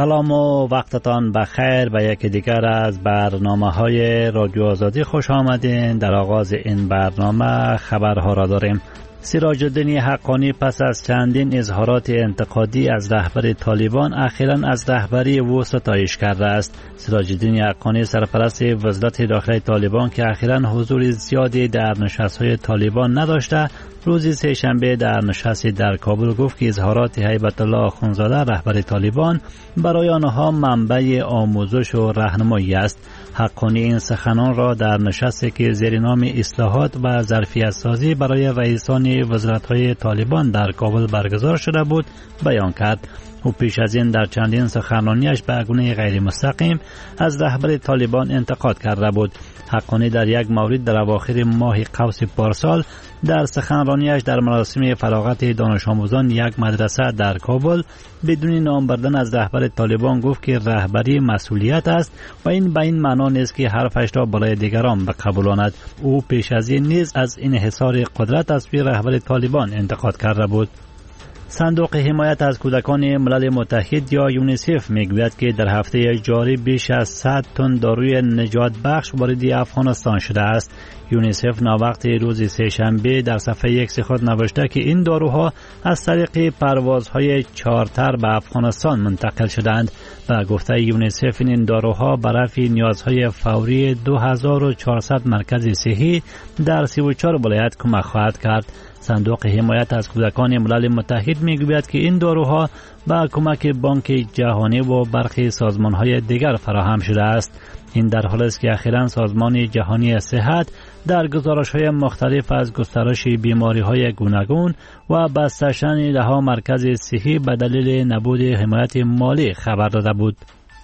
سلام و وقتتان بخیر. به یکی دیگر از برنامه‌های رادیو آزادی خوش آمدین. در آغاز این برنامه خبرها را داریم. سراج الدین حقانی پس از چندین اظهارات انتقادی از رهبر طالبان اخیراً از رهبری او ستایش کرده است. سراج الدین حقانی سرپرست وزارت داخلی طالبان که اخیراً حضور زیادی در نشست‌های طالبان نداشته، روز سه‌شنبه در نشستی در کابل گفت که اظهارات هیبت الله آخوندزاده رهبر طالبان برای آنها منبع آموزش و راهنمایی است. حقانی این سخنان را در نشستی که زیر نام اصلاحات و ظرفیت سازی برای رئیسان وزارت‌های طالبان در کابل برگزار شده بود بیان کرد. او پیش از این در چندین سخنرانیش به گونه غیر مستقیم از رهبر طالبان انتقاد کرده بود. حقانی در یک مورد در اواخر ماه قوس پارسال در سخنرانیش در مراسم فراغت دانش آموزان یک مدرسه در کابل بدون نام بردن از رهبر طالبان گفت که رهبری مسئولیت است و این به این معنا نیست که حرفش را برای دیگران بقبولاند. او پیش از این نیز از انحصار قدرت از سوی رهبر طالبان انتقاد کرده بود. صندوق حمایت از کودکان ملل متحد یا یونیسف میگوید که در هفته جاری بیش از 100 تن داروی نجات بخش وارد افغانستان شده است. یونیسف ناوقت روز سه‌شنبه در صفحه ایکس خود نوشته که این داروها از طریق پروازهای چارتر به افغانستان منتقل شدند و گفته یونیسف این داروها به رفع نیازهای فوری 2400 مرکز صحی در 34 ولایت کمک خواهد کرد. صندوق حمایت از کودکان ملل متحد میگوید که این داروها با کمک بانک جهانی و برخی سازمان‌های دیگر فراهم شده است. این در حالی است که اخیراً سازمان جهانی صحت در گزارش‌های مختلف از گسترش بیماری‌های گوناگون و بسته ده‌ها مرکز صحی به دلیل نبود حمایت مالی خبر داده بود.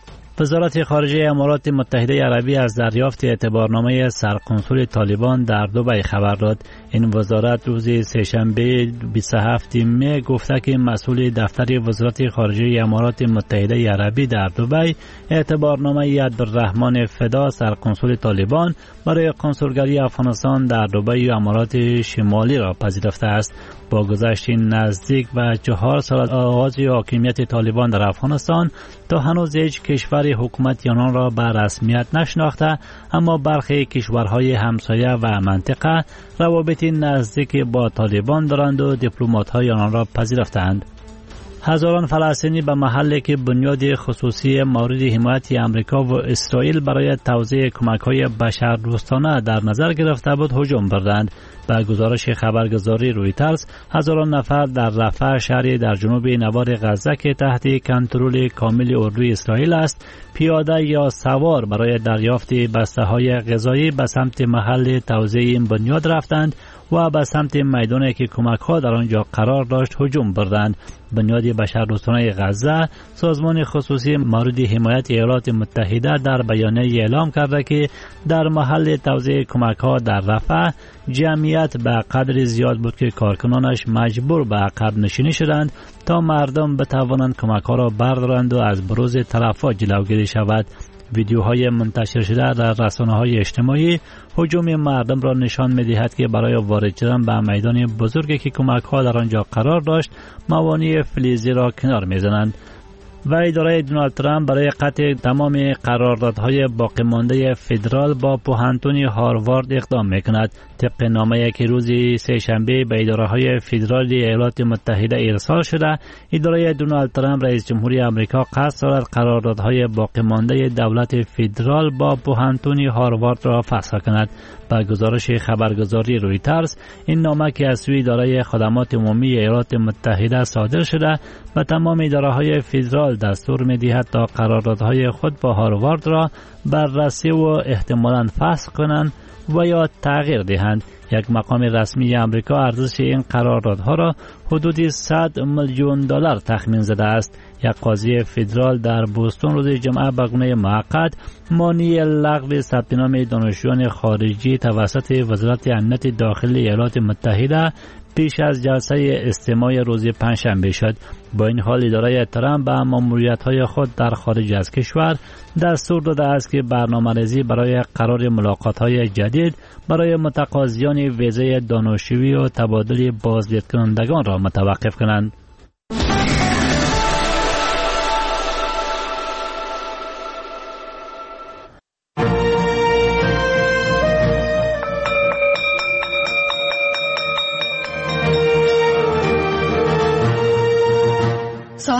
وزارت خارجه امارات متحده عربی از دریافت اعتبارنامه سرقنصل طالبان در دبی خبر داد. این وزارت روز سه‌شنبه 27 می گفته که مسئول دفتر وزارت خارجه امارات متحده عربی در دبی اعتبارنامه عبدالرحمن فدا سرقنصل طالبان برای کنسولگری افغانستان در دبی و امارات شمالی را پذیرفته است. با گذشت نزدیک به 4 سال از آغاز حاکمیت طالبان در افغانستان تا هنوز هیچ کشور حکومت آنان را به رسمیت نشناخته، اما برخی کشورهای همسایه و منطقه روابط نزدیک با طالبان دارند و دیپلمات‌های آنان را پذیرفتند. هزاران فلسطینی به محلی که بنیاد خصوصی مورد حمایت امریکا و اسرائیل برای توزیع کمک‌های بشردوستانه در نظر گرفته بود هجوم بردند. به گزارش خبرگزاری رویترز، هزاران نفر در رفح شهری در جنوب نوار غزه که تحت کنترل کامل اردوی اسرائیل است، پیاده یا سوار برای دریافت بسته‌های غذایی به سمت محل توزیع این بنیاد رفتند و به سمت میدانی که کمک‌ها در آنجا قرار داشت هجوم بردند. بنیاد بشردوستانه غزه، سازمان خصوصی مورد حمایت ایالات متحده، در بیانیه اعلام کرده که در محل توزیع کمک‌ها در رفح جمعیت به قدر زیاد بود که کارکنانش مجبور به عقب نشینی شدند تا مردم بتوانند کمک‌ها را بردارند و از بروز تلفات جلوگیری شود. ویدیوهای منتشر شده در رسانه‌های اجتماعی هجوم مردم را نشان می‌دهد که برای وارد شدن به میدان بزرگی که کمک‌ها در آنجا قرار داشت موانع فلزی را کنار می‌زنند. و اداره دونالد ترامپ برای قطع تمام قراردادهای باقی مانده فدرال با پوهنتون هاروارد اقدام میکند. طبق نامه‌ای که روز سه‌شنبه به اداره‌های فدرال ایالات متحده ارسال شده، اداره دونالد ترامپ رئیس جمهوری آمریکا قصد دارد قراردادهای باقی مانده دولت فدرال با پوهنتون هاروارد را فسخ کند. با گزارش خبرگزاری رویترز، این نامه که از سوی اداره خدمات عمومی ایالات متحده صادر شده به تمام اداره‌های فدرال دستور می‌دهد تا قراردادهای خود با هاروارد را بررسی و احتمالاً فسخ کنند و یا تغییر دهند. یک مقام رسمی آمریکا ارزش این قراردادها را حدود 100 میلیون دلار تخمین زده است. یک قاضی فدرال در بوستون روز جمعه به گونه موقت مانع لغو ثبت نام دانشجویان خارجی توسط وزارت امنیت داخلی ایالات متحده پیش از جلسه استماع روز پنجشنبه شد. با این حال اداره ترامپ به ماموریت‌های خود در خارج از کشور دستور داده است که برنامه‌ریزی برای قرار ملاقات‌های جدید برای متقاضیان ویزای دانشجویی و تبادل بازدیدکنندگان را متوقف کنند.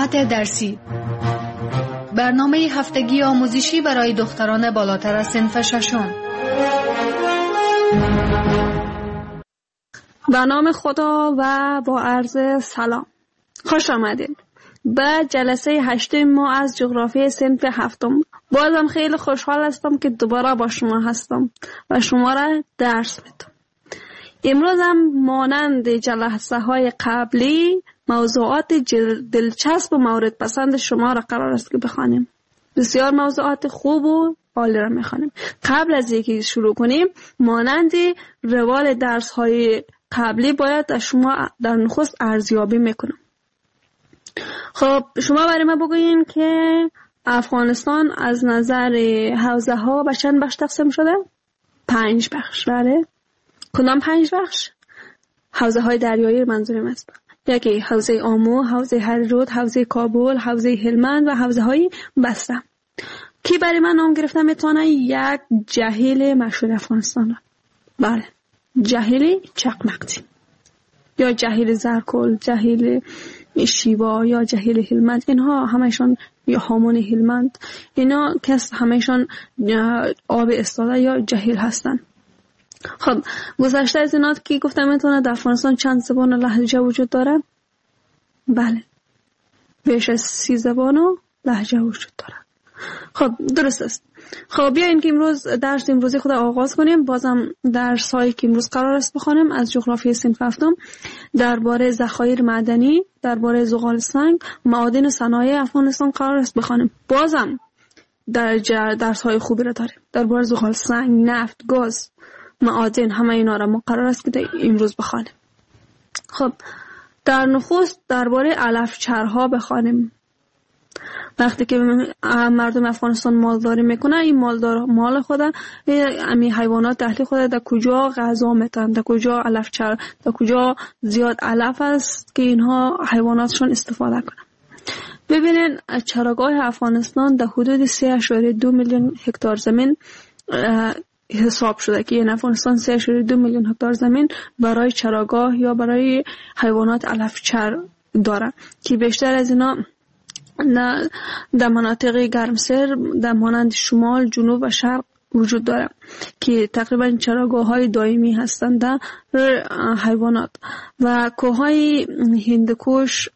ساعت درسی، برنامه هفتگی آموزشی برای دختران بالاتر از صنف ششم. به نام خدا و با عرض سلام، خوش آمدید به جلسه 8 ما از جغرافی صنف 7. بازم خیلی خوشحال هستم که دوباره با شما هستم و شما را درس میدم. امروز هم مانند جلسه های قبلی موضوعات دلچسب و مورد پسند شما را قرار است که بخوانیم. بسیار موضوعات خوب و عالی را میخوانیم. قبل از اینکه شروع کنیم، مانند روال درس های قبلی باید شما در نخست ارزیابی میکنم. خب شما برای ما بگوین که افغانستان از نظر حوزه ها به چند بخش تقسیم شده؟ 5 بخش. بله. کدام 5 بخش؟ حوزه های دریایی منظورم است. یکی حوزه آمو، حوزه هررود، حوزه کابل، حوزه هلمند و حوزه های بسته. کی برای من نام گرفته میتونه یک جهیل مشهور افغانستان را؟ بله، جهیل چقمقتی یا جهیل زرکل، جهیل شیوا یا جهیل هلمند، اینها همشان یا هامون هلمند، اینا کس همشان آب استاده یا جهیل هستند. خب گذشته از اینات که گفتم میتونه در افغانستان چند زبان و لهجه وجود داره؟ بله، بیش از 30 زبان و لهجه وجود داره. خب درست است. خب بیاین که امروز درس امروزی خود آغاز کنیم. بازم درس هایی که امروز قرار است بخونیم از جغرافی صنف 7 درباره ذخایر معدنی، درباره زغال سنگ، معادن و صنایع افغانستان قرار است بخونیم. بازم درس های خوبی را داریم درباره زغال سنگ، نفت، گاز، معادن، همه اینا را ما قرار است که امروز بخونیم. خب در نخست درباره علفچرها بخونیم. وقتی که مردم افغانستان مالداری میکنه، این مال خود، این حیوانات دهلی خود در کجا غذا میتن، در کجا علفچر، در کجا زیاد علف است که اینها حیواناتشون استفاده کنن. ببینین چراگاه افغانستان در حدود 3.2 میلیون هکتار زمین حساب شده که این افغانستان 3.2 میلیون هکتار زمین برای چراگاه یا برای حیوانات علفچر داره که بیشتر از اینا در مناطق گرمسیر در مانند شمال، جنوب و شرق وجود داره که تقریبا چراگاه‌های دائمی هستند در حیوانات. و کوههای هندوکش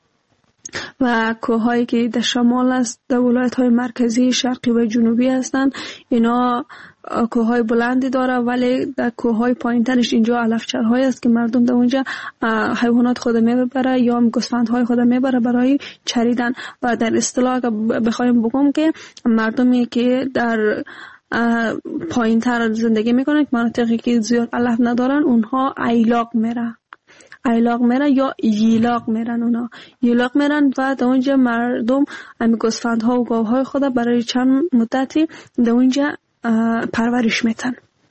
و کوههایی که در شمال است در ولایت‌های مرکزی، شرقی و جنوبی هستند، اینا کوههای بلندی داره، ولی در کوههای پایین‌ترش اینجا علفچرهای است که مردم در اونجا حیوانات خود میبره یا گوسفندهای خود میبره برای چریدن. و در اصطلاح بخوایم بگم که مردمی که در پایین‌تر زندگی میکنن، مناطقی که زیاد علف ندارن، اونها ایلاق میرن یا ییلاق میرن. اونا ییلاق میرن و در اونجا مردم امی گوسفندها و گاوهای خود برای چند مدتی در اونجا پرورش میتن.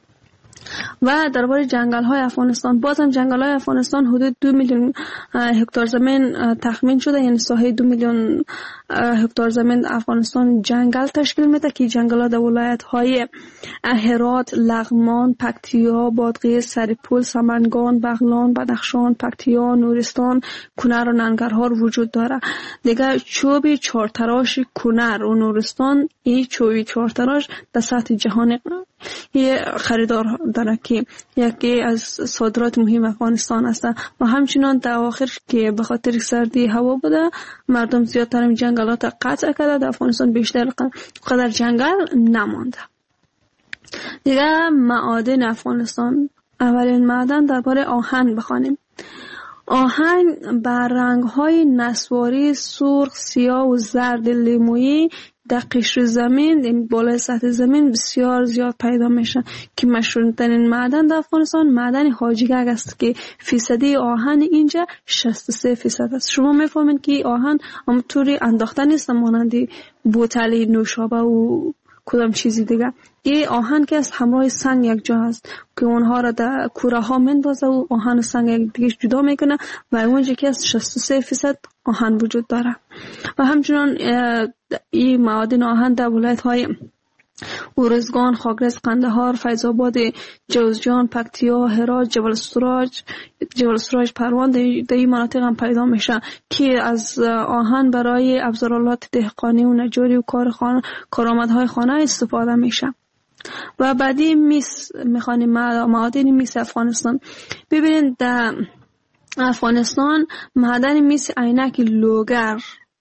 و درباره جنگل های افغانستان، بازم جنگل های افغانستان حدود 2 میلیون هکتار زمین تخمین شده، یعنی ساحه 2 میلیون هکتار زمین افغانستان جنگل تشکیل میده که جنگل ها در ولایت های هرات، لغمان، پکتیا، بادغیس، سرپل، سمنگان، بغلان، بدخشان، پکتیا، نورستان، کنر و ننگرهار وجود داره. دیگه چوب چهارتراش کنر و نورستان، این چوب چهارتراش در سطح جهان خریدار داره که یکی از صادرات مهم افغانستان است. و همچنان در آخر که به خاطر سردی هوا بوده، مردم زیادتر جنگلات قطع کرده، در افغانستان بیشتر قدر جنگل نمانده. دیگه معادن افغانستان، اولین معدن درباره آهن بخوانیم. آهن بر رنگ‌های نسواری، سرخ، سیاه و زرد لیمویی در قشر زمین، بالای سطح زمین بسیار زیاد پیدا میشه که مشهورترین معدن در افغانستان معدن حاجیگگ است که فیصدی آهن اینجا 63% است. شما میفهمید که آهن همونطوری انداخته نیست مانند بوتل نوشابه و کدام چیزی دیگه. این آهن که از همراه سنگ یک جا هست که اونها را در کوره ها مندازه و آهن و سنگ یک دیگه جدا میکنه و اونجا که از 63% آهن وجود داره. و همچنان این معادن آهن در ولایت های ارزگان، خاکریز، قندهار، فیض‌آباد، جوزجان، پکتیا، هرات، جبل سراج، پروان در این مناطق هم پیدا میشه که از آهن برای ابزارالات دهقانی و نجاری و کارآمدهای خانه استفاده میشه. و بعدی میس میخوانیم معادن میس افغانستان. ببینید در افغانستان معدن میس عینک لوگر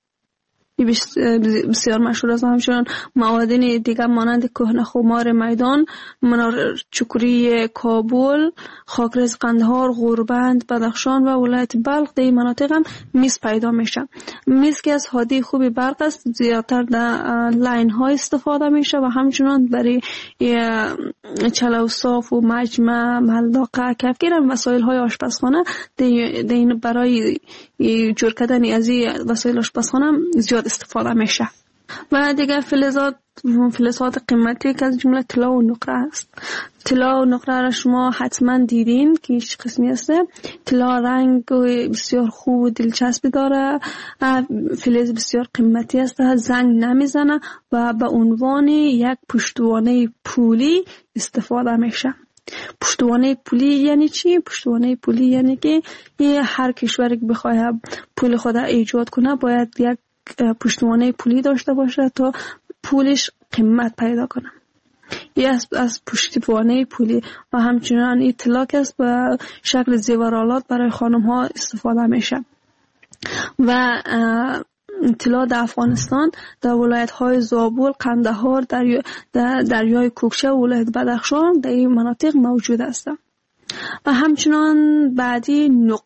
بسیار مشهور است. همچنان معادن دیگر مانند کهنه خمار میدان، منار چکری کابل، خاکریز قندهار، غوربند بدخشان و ولایت بلخ در این مناطق هم میس پیدا میشه. میس که از حادی خوبی برق است، زیادتر در لاین ها استفاده میشه و همچنان برای چلو صاف و مجمع، ملداقه، کفگیر وسایل های آشپزخانه برای جور کردن از این وسایل آشپزخانه زیاد استفاده میشه. و دیگر فلزات قیمتی که از جمله طلا و نقره است. طلا و نقره را شما حتما دیدین که هیچ قسمی هسته. طلا رنگ بسیار خوب و دلچسبی داره، فلز بسیار قیمتی است، زنگ نمیزنه و به عنوان یک پشتوانه پولی استفاده میشه. پشتوانه پولی یعنی چی؟ پشتوانه پولی یعنی که هر کشوری که بخواد پول خود ایجاد کنه باید یک پشتوانه پولی داشته باشه تا پولش قیمت پیدا کنه. یه از پشتوانه پولی و همچنان این طلا که است به شکل زیورآلات برای خانم ها استفاده میشه. و طلا در افغانستان در ولایت های زابل، قندهار، دریای کوکچه و ولایت بدخشان در این مناطق موجود است. و همچنان بعدی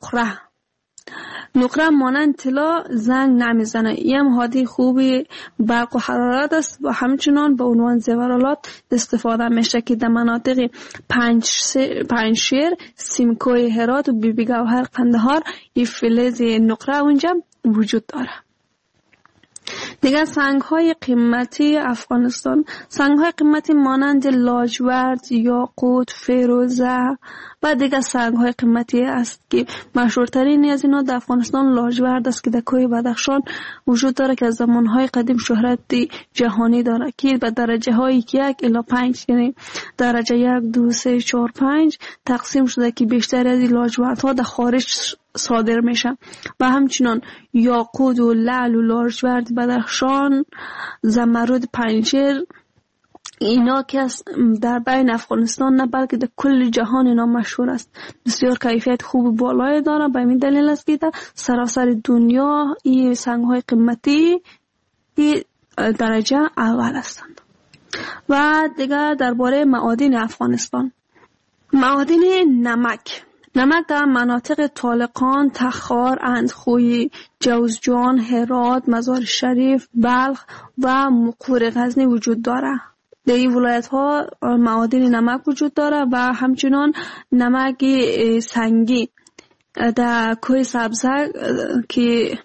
نقره مانند طلا زنگ نمیزنه، این هم حادی خوبی برق و حرارت است و همچنان به عنوان زیورآلات استفاده میشه که در مناطق پنجشیر، سیمکوی هرات و بیبی گوهر قندهار این فلز نقره اونجا وجود داره. دیگر سنگ های قیمتی افغانستان، سنگ های قیمتی مانند لاجورد، یاقوت، فیروزه و دیگر سنگ های قیمتی است که مشهورترین از اینا در افغانستان لاجورد است که در کوه بدخشان وجود داره که از زمان های قدیم شهرت جهانی داره که به درجه های 1 الی 5 یعنی درجه 1 2 3 4 5 تقسیم شده که بیشتر از این لاجورد ها در خارج صادر میشه. و همچنان یاقوت و لعل و لاجورد بدخشان، زمرد پنجشیر، اینا که در بین افغانستان نه بلکه در کل جهان اینا مشهور است. بسیار کیفیت خوب بالای داره، به این دلیل است که در سراسر دنیا این سنگ های قیمتی درجه اول هستند. و دیگر درباره معادن افغانستان، معادن نمک در مناطق طالقان، تخار، اندخوی، جوزجان، هرات، مزار شریف، بلخ و مقور غزنی وجود داره. در این ولایت ها معادن نمک وجود داره و همچنان نمک سنگی در کوه سبزک که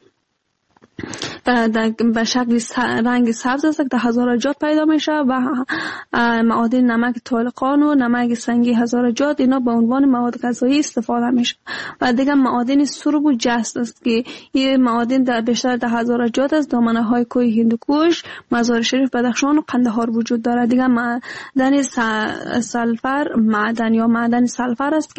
به شکل رنگ سبز است در هزارجات پیدا میشه و معادن نمک طالقان و نمک سنگی هزارجات اینا به عنوان مواد غذایی استفاده میشه. و دیگه معادن سرب و جست است که این معادن در بیشتر در هزارجات از دامنه های کوه هندوکش، مزار شریف، بدخشان و قندهار وجود داره. دیگه معدن سلفر، معدن سلفر است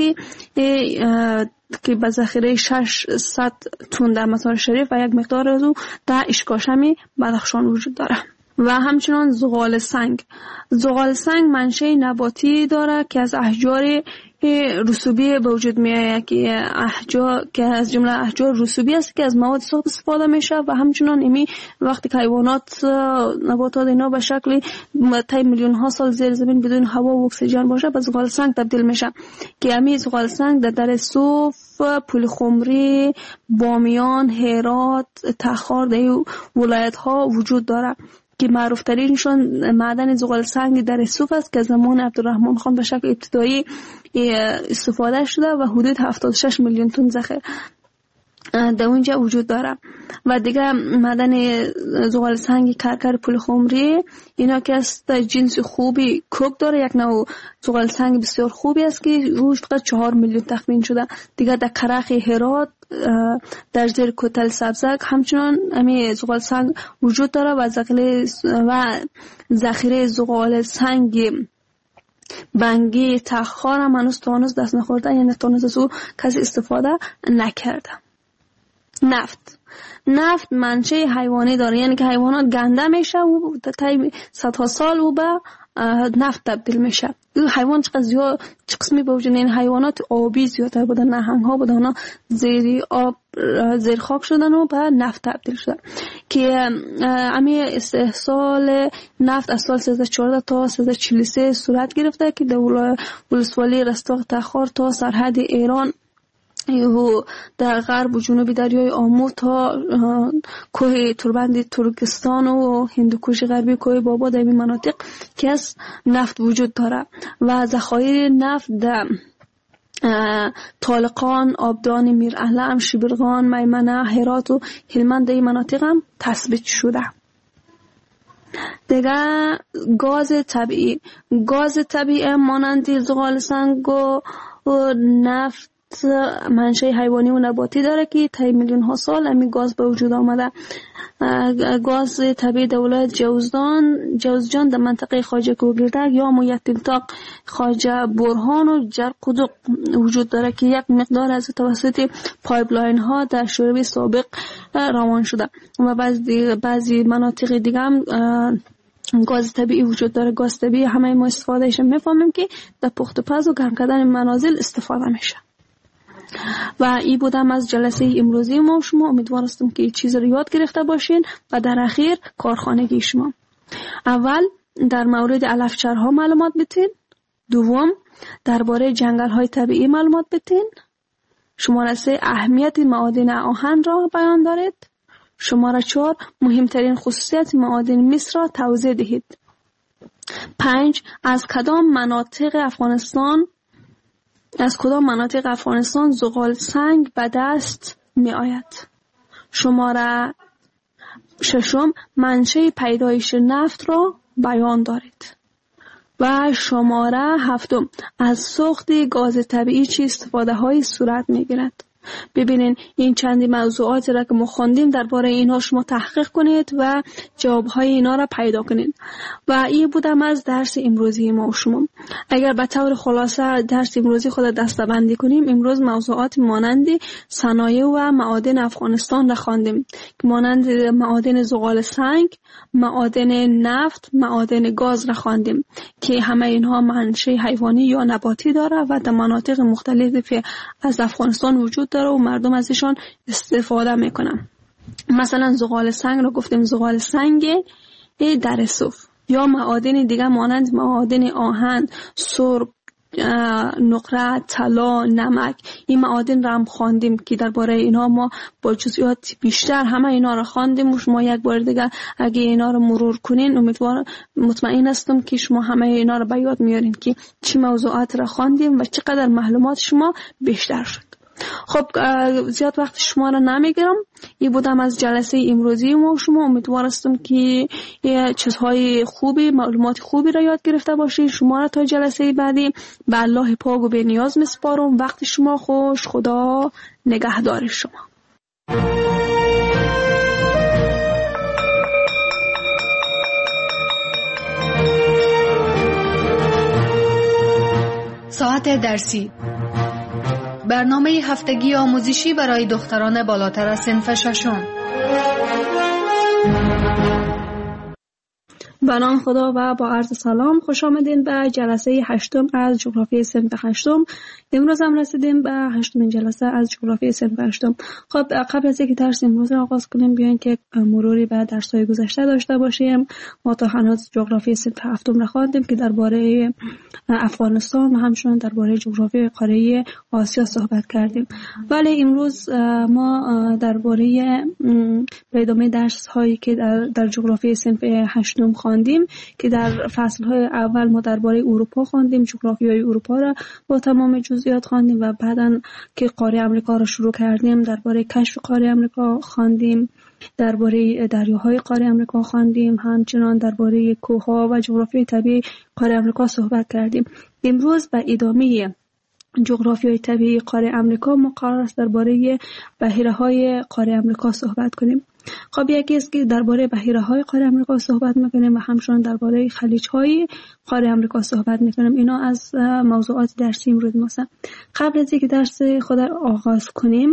که به ذخیره 600 تن در مزار شریف و یک مقدار از او در اشکاشم بدخشان وجود داره. و همچنان زغال سنگ منشأ نباتی داره که از احجار رسوبی به وجود میاد که از جمله احجار رسوبی است که از مواد سوخت استفاده میشه و همچنان ایمی وقتی که حیوانات نباتات اینا به شکل طی میلیون ها سال زیر زمین بدون هوا و اکسیژن باشه به زغال سنگ تبدیل میشه که امی زغال سنگ در صوف، پول خمری، بامیان، هرات، تخار در ولایت ها وجود داره که معروف ترینشون معدن زغال سنگ در صوف است که زمان عبدالرحمن خان به شکل ابتدایی استفاده شده و حدود 76 میلیون تن ذخیره. در اونجا وجود داره. و دیگه معدن زغال سنگ کرکر پول خمری اینا که است جنس خوبی کوک داره، یک نوع زغال سنگ بسیار خوبی است که روش فقط 4 میلیون تخمین شده. دیگه در کرخ هرات در زیر کوتل سبزک همچنان همین زغال سنگ وجود داره و ذخیره زغال سنگ بنگی تخار هم هنوز تانوز دست نخورده، یعنی تانوز از او کسی استفاده نکرده. نفت منشه حیوانی داره، یعنی که حیوانات گنده میشه و تا صدها سال و به نفت تبدیل میشه. حیوان چه قسمی به وجود، این حیوانات آبی زیادتر بودن، نهنگ ها بودن، اونا زیر آب زیر خاک شدن و به نفت تبدیل شدن که امی استحصال نفت از سال 1314 تا 1343 صورت گرفته که در ولسوالی رستاق تخار تا سرحد ایران در غرب و جنوبی دریای آمو تا کوه توربند ترکستان و هندوکش غربی کوه بابا در این مناطق که از نفت وجود داره و ذخایر نفت در طالقان، آبدان، میراهلم، شبرغان، میمنه، هرات و هلمند در این مناطق هم تثبیت شده. دیگه گاز طبیعی مانند زغال سنگ و نفت منشه حیوانی و نباتی داره که طی میلیون ها سال همین گاز به وجود آمده. گاز طبیعی در ولایت جوزجان در منطقه خواجه کوگردک یا یتیمتاق خواجه برهان و جرقدق وجود داره که یک مقدار از توسط پایپلاین ها در شوروی سابق روان شده و بعضی مناطق دیگه هم گاز طبیعی وجود داره. گاز طبیعی همه ما استفادهش میفهمیم که در پخت و پز و گرم کردن منازل استفاده میشه. و این بودم از جلسه امروزی ما. شما امیدوارستم که چیز رو یاد گرفته باشین و در اخیر کارخانگی شما. اول در مورد علفچرها معلومات بتین. دوم درباره جنگل های طبیعی معلومات بتین. شماره 3 اهمیت معادن آهن را بیان دارید. شماره 4 مهمترین خصوصیت معادن مس را توضیح دهید. 5 از کدام مناطق افغانستان زغال سنگ به دست می آید. شماره 6 منشه پیدایش نفت را بیان دارید. و شماره 7 از سوخت گاز طبیعی چه استفاده های صورت می گیرد. ببینین این چندی موضوعاتی را که ما خواندیم درباره اینها شما تحقیق کنید و جوابهای اینا را پیدا کنید. و این بودم از درس امروزی ما و شما. اگر به طور خلاصه درس امروزی خود دسته‌بندی کنیم، امروز موضوعات مانند صنایع و معادن افغانستان را خواندیم که مانند معادن زغال سنگ، معادن نفت، معادن گاز را خواندیم که همه اینها منشه حیوانی یا نباتی داره و در مناطق مختلفی از افغانستان وجود داره و مردم ازشان استفاده میکنن. مثلا زغال سنگ رو گفتیم زغال سنگ در صوف، یا معادن دیگه مانند معادن آهن، سرب، نقره، طلا، نمک. این معادن را هم خواندیم که درباره اینا ما با جزئیات بیشتر همه اینا را خواندیم و شما یک بار دیگه اگه اینا رو مرور کنین مطمئن هستم که شما همه اینا رو به یاد میارین که چه موضوعات را خواندیم و چقدر معلومات شما بیشتر شد. خب زیاد وقت شما را نمیگیرم. این بودم از جلسه امروزی ما. شما امیدوارستم که چیزهای خوبی، معلومات خوبی را یاد گرفته باشید. شما را تا جلسه بعدی به الله پاک و به نیاز میسپارم. وقت شما خوش. خدا نگهدار شما. ساعت درسی، برنامه هفتگی آموزشی برای دختران بالاتر از صنف ششم. به نام خدا و با عرض سلام خوش آمدین به جلسه 8 از جغرافی صنف 8. امروز هم رسیدیم به 8مین جلسه از جغرافی صنف 8. خب قبل از اینکه درس امروز را آغاز کنیم بیاین که مروری به درس‌های گذشته داشته باشیم. ما تا هنوز جغرافی صنف 7 را خواندیم که درباره افغانستان و همچنین درباره جغرافی قاره آسیا صحبت کردیم. ولی امروز ما درباره ادامه درس هایی که در جغرافی صنف 8 خواندیم خواندیم که در فصل‌های اول ما درباره اروپا خواندیم، جغرافیای اروپا را با تمام جزئیات خواندیم و بعداً که قاره آمریکا را شروع کردیم درباره کشف قاره آمریکا خواندیم، درباره دریاهای قاره آمریکا خواندیم، همچنان درباره کوه‌ها و جغرافیای طبیعی قاره آمریکا صحبت کردیم. امروز به ادامه جغرافیای طبیعی قاره آمریکا ما قرار است درباره بحیره‌های قاره آمریکا صحبت کنیم. خب یکی است که درباره بحیره‌های قاره آمریکا صحبت می‌کنیم و همچنان درباره خلیج‌های قاره آمریکا صحبت می‌کنیم. اینا از موضوعات درسی امروز ماست. قبل از اینکه درس خود آغاز کنیم،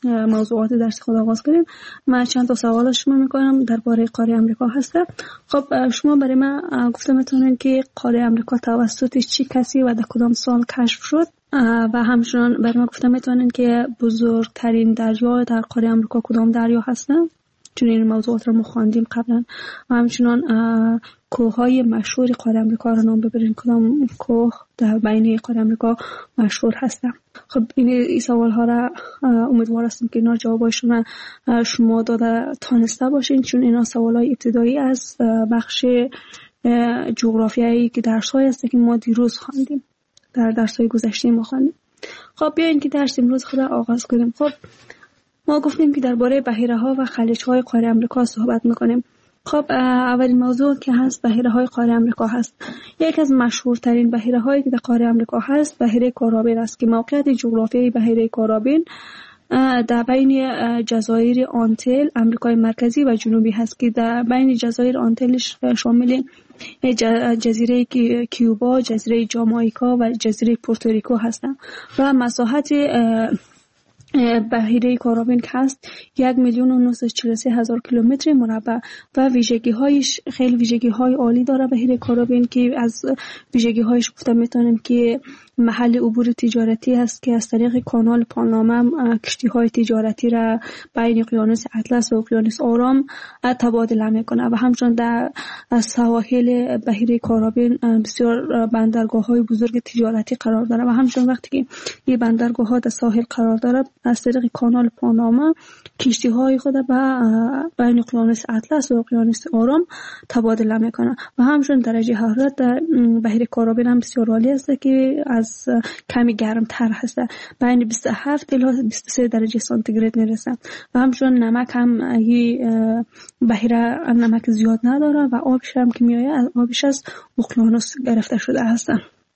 من چند تا سوال شما میکنم درباره قاره آمریکا هستم. خب شما برای من گفته میتونین که قاره آمریکا توسط چه کسی و در کدام سال کشف شد و همچنان برای من گفته میتونین که بزرگترین دریا در قاره آمریکا کدام دریا هستن، چون این موضوعات رو ما خواندیم قبلا. و همچنان کوههای مشهور قاره آمریکا رو نام ببرین، کدام کوه در بین قاره آمریکا مشهور هستن. خب این سوال ها را امیدوار هستم که اینا جوابایشون شما داده تانسته باشین، چون اینا سوالای ابتدایی از بخش جغرافیایی که درس‌های هست که ما دیروز خواندیم، در درس‌های گذشته ما خواندیم. خب بیاین که درس امروز خود آغاز کنیم. خب ما گفتیم که درباره بحیره‌ها و خلیج‌های قاره آمریکا صحبت می‌کنیم. خب اولین موضوع که هست بحیره‌های قاره آمریکا هست. یکی از مشهورترین بحیره‌هایی که در قاره آمریکا هست بحیره کارابین است که موقعیت جغرافیایی بحیره کارابین در بین جزایر آنتیل آمریکای مرکزی و جنوبی هست که در بین جزایر آنتیلش شامل جزیره کیوبا، جزیره جامائیکا و جزیره پورتوریکو هستند و مساحت بحیره کارابین که هست 1,943,000 کیلومتر مربع و ویژگی‌هایش خیلی ویژگی‌های عالی داره. بحیره کارابین که از ویژگی‌هایش گفتم میتونیم که محل عبور تجارتی هست که از طریق کانال پاناما کشتی‌های تجارتی را بین اقیانوس اطلس و اقیانوس آرام تبادله میکنه و همچنین در سواحل بحیره کارابین بسیار بندرگاه‌های بزرگ تجارتی قرار داره و همچنین وقتی که این بندرگاه‌ها در ساحل قرار داره از طریق کانال پاناما کشتی‌های خود به بین اقیانوس اطلس و اقیانوس آرام تبادله میکنه و همچنین درجه حرارت در بحیره کارابین هم بسیار عالی است که از کمی گرمتر هست، بین 27 الی 23 درجه سانتیگراد میرسه و همچنین نمک هم بحیره نمک زیاد نداره و آبش هم که میآید آبش از اقیانوس گرفته شده هستن.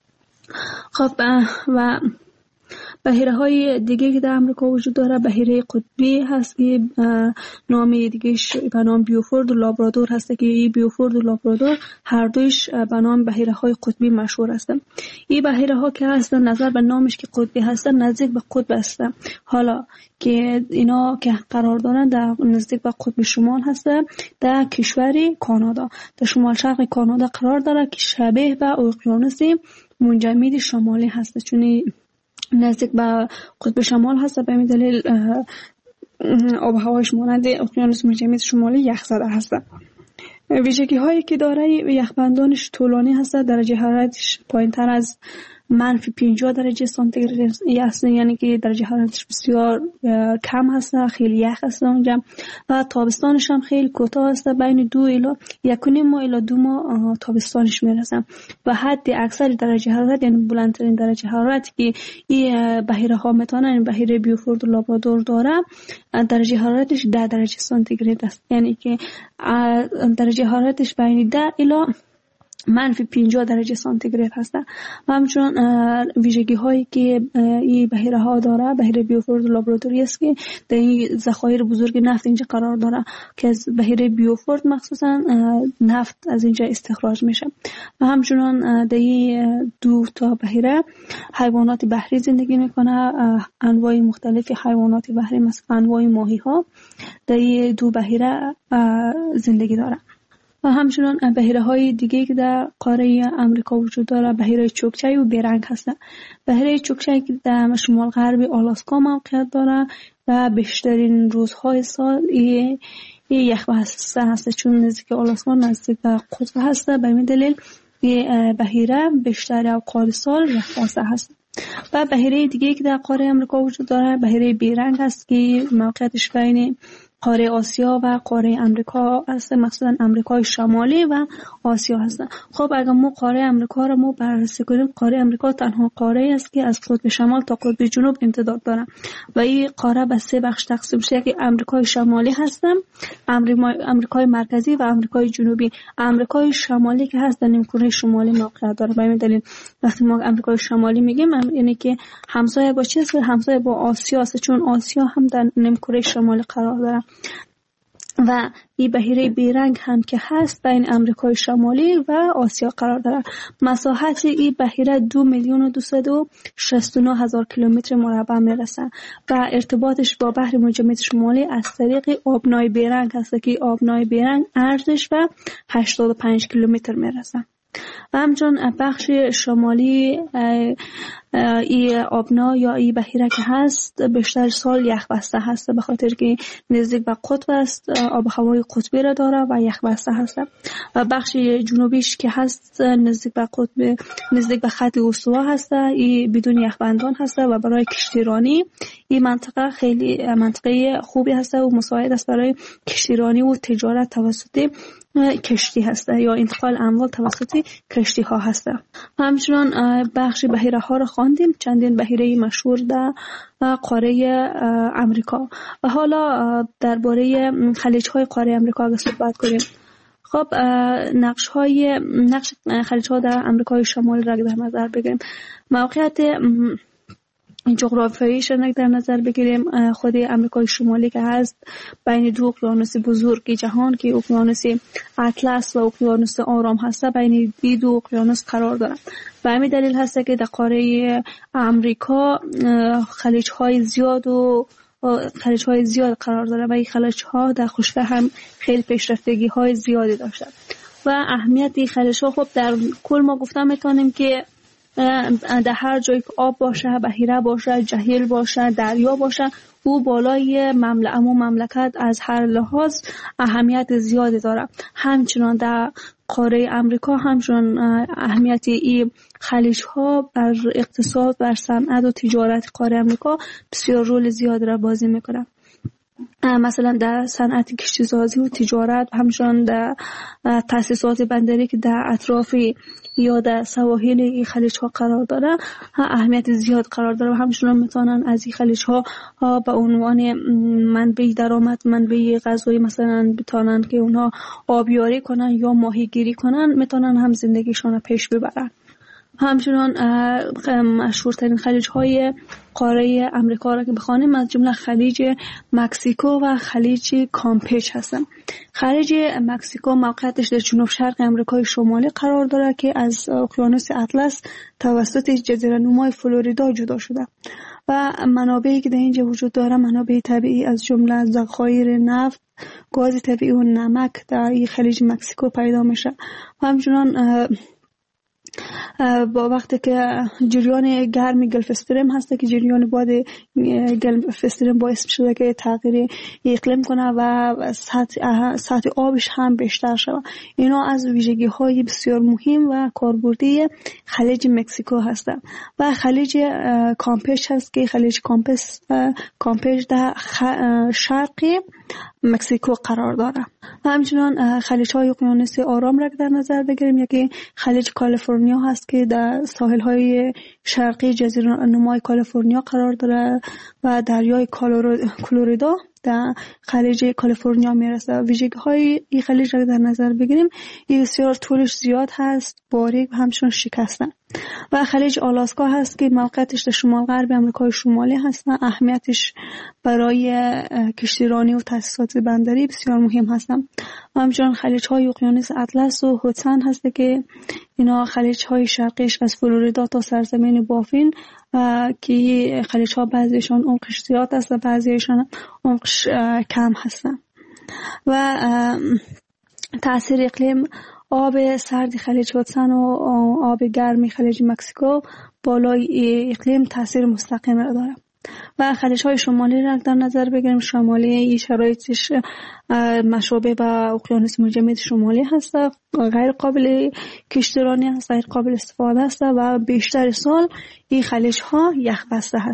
خب و بحیره‌های دیگه که در آمریکا وجود داره بحیره قطبی هست که نام دیگه‌اش به نام بیوفورد و لابرادور هست که این بیوفورد و لابرادور هر دویش به نام بحیره‌های قطبی مشهور هستند. این بحیره‌ها که هستن نظر به نامش که قطبی هستن نزدیک به قطب هستن، حالا که اینا که قرار دارن در نزدیک به قطب شمال هستن در کشور کانادا، در شمال شرق کانادا قرار داره که شبیه به اقیانوس منجمد شمالی هست، چون نزدیک به قطب شمال هست. به همین دلیل آب و هواش مانند اقیانوس منجمد شمالی یخزده هست. ویژگی هایی که داره یخبندانش طولانی هست، درجه حرارتش پایینتر از -50 درجه سانتیگراد است، یعنی که درجه حرارتش بسیار کم هست، خیلی یخ هست اونجا و تابستانش هم خیلی کوتاه است، بین 2 الی 1.5 ماه الی 2 ماه تابستانش میرسه و حد اکثر درجه حرارت یعنی بلندترین درجه حرارتی که این بحیره ها میتونن، این بحیره بیوفورد و لابرادور داره درجه حرارتش 10 درجه سانتیگراد است، یعنی که درجه حرارتش بین 10 الی -50 درجه سانتیگراد هست. و همچنین ویژگی هایی که این بحیره ها داره بحیره بیوفورد و لابرادوری است که در این ذخایر بزرگ نفت اینجا قرار داره که از بحیره بیوفورد مخصوصا نفت از اینجا استخراج میشه و همچنین در این 2 تا بحیره حیوانات بحری زندگی میکنه، انواع مختلف حیوانات بحری مثل انواع ماهی ها در این 2 بحیره زندگی داره. و همچنین بحیره های دیگه که در قاره آمریکا وجود داره بحیره چوکچای و بیرنگ هستند. بحیره چوکچای که در شمال غربی آلاسکا موقعیت داره و بیشترین روزهای سال این یخبسته هست، چون نزدیک آلاسکا نزدیک به قطب هست، به این دلیل این بحیره بیشتر اوقات سال یخبسته هست. و بحیره دیگه که در قاره آمریکا وجود داره بحیره بیرنگ هست که موقعیتش بین قاره آسیا و قاره امریکا است، مثلا امریکای شمالی و آسیا هستند. خب اگر ما قاره امریکا را بررسی کنیم، قاره امریکا تنها قاره است که از قطب شمال تا قطب جنوب امتداد دارد و این قاره به 3 بخش تقسیم شده که امریکای شمالی هستند، امریکای مرکزی و امریکای جنوبی. امریکای شمالی که هست در نیمکره شمالی موقعیت داره. به این دلیل وقتی ما امریکای شمالی میگیم یعنی که همسایه با چیست؟ همسایه با آسیا است، چون آسیا هم در نیمکره شمالی قرار داره. و این بحیره بیرنگ هم که هست بین امریکای شمالی و آسیا قرار داره. مساحت این بحیره 2,269,000 کیلومتر مربع میرسه و ارتباطش با بحر متجمد شمالی از طریق آبنای بیرنگ هست که آبنای بیرنگ عرضش به 85 کیلومتر میرسه. و همچنان بخش شمالی ای آبنا یا ای بحیره که هست بیشتر سال یخبسته هست، به خاطر که نزدیک به قطب است، آب هوای قطبی را داره و یخبسته هست. و بخش جنوبیش که هست نزدیک به قطب، نزدیک به خط استوا هست، ای بدون یخبندان هست و برای کشتیرانی این منطقه خیلی منطقه خوبی هست و مساعد است برای کشتیرانی و تجارت توسط کشتی هست یا انتقال اموال توسط کشتی ها هست. همچنان بخش بحیره ها را خواندیم، چندین بحیره مشهور در قاره امریکا. و حالا درباره خلیج های قاره امریکا اگه صحبت کنیم، خب نقش خلیج ها در امریکای شمالی را در نظر بگیریم. موقعیت جغرافیاییش را در نظر بگیریم، خود امریکای شمالی که هست بین 2 اقیانوس بزرگ جهان که اقیانوس اطلس و اقیانوس آرام هست، بین این 2 اقیانوس قرار دارد. به همین دلیل هست که در قاره امریکا خلیج‌های زیاد قرار داره و این خلیج‌ها در خشکی هم خیلی پیشرفتگی‌های زیادی داشتند. و اهمیت این خلیج‌ها خب در کل ما گفتم میتونیم که در هر جایی که آب باشه، بحیره باشه، جهیل باشه، دریا باشه، او بالای مملکت از هر لحاظ اهمیت زیادی داره. همچنان در قاره امریکا همچنان اهمیت این خلیج ها بر اقتصاد، بر صنعت و تجارت قاره امریکا بسیار رول زیادی را بازی میکنه. مثلا در صنعت کشتیسازی و تجارت، همچنان در تأسیسات بندری که در اطراف یا در سواحل این خلیج ها قرار داره اهمیت زیاد قرار داره و همچنان میتونن از این خلیج ها به عنوان منبع درآمد، منبع غذایی مثلا بتونن که اونها آبیاری کنن یا ماهیگیری کنن، میتونن هم زندگیشون پیش ببرن. همچنان مشهورترین خلیج های قاره امریکا را که بخوانیم از جمله خلیج مکزیکو و خلیج کامپچ هستن. خلیج مکزیکو موقعیتش در جنوب شرق امریکای شمالی قرار داره که از اقیانوس اطلس توسط جزیره نمای فلوریدا جدا شده و منابعی که در اینجا وجود داره منابع طبیعی از جمله ذخایر نفت، گاز طبیعی و نمک در این خلیج مکزیکو پیدا میشه. و همچنان با وقتی که جریان گرم گلف استریم هست که جریان باد گلف استریم باعث شده که تغییر اقلیم کنه و سطح آبش هم بیشتر شود. اینا از ویژگی های بسیار مهم و کاربردی خلیج مکزیکو هستند. و خلیج کامپچ هست که خلیج کامپچ در شرقی مکزیکو قرار داره. همچنان خلیج های اقیانوس آرام را در نظر بگیریم، یکی خلیج کالیفرنیا هست که در ساحل های شرقی جزیره نمای کالیفرنیا قرار داره و دریای کلوریدا در خلیج کالیفرنیا میرسه. ویژگی های این خلیج را در نظر بگیریم، این بسیار طولش زیاد هست، باریک و همچنان شکسته. و خلیج آلاسکا هست که موقعیتش در شمال غرب آمریکای شمالی هست. اهمیتش برای کشتیرانی و تأسیسات بندری بسیار مهم هست. و همچنان خلیج های اقیانوس اطلس و هودسن هست که اینا خلیج های شرقیش از فلوریدا تا سرزمین بافین که خلیج ها بعضیشان عمقش زیاد است و بعضیشان عمقش کم هستن. و تأثیر اقلیم، آب سرد خلیج هودسن و آب گرم خلیج مکزیکو بالای اقلیم تأثیر مستقیم را داره. و خلیج های شمالی را در نظر بگیریم، شمالی این شرایطش مشابه با اقیانوس متجمد شمالی هست، غیر قابل کشتیرانی هست، غیر قابل استفاده هست و بیشتر سال این خلیج ها یخ بسته هستند.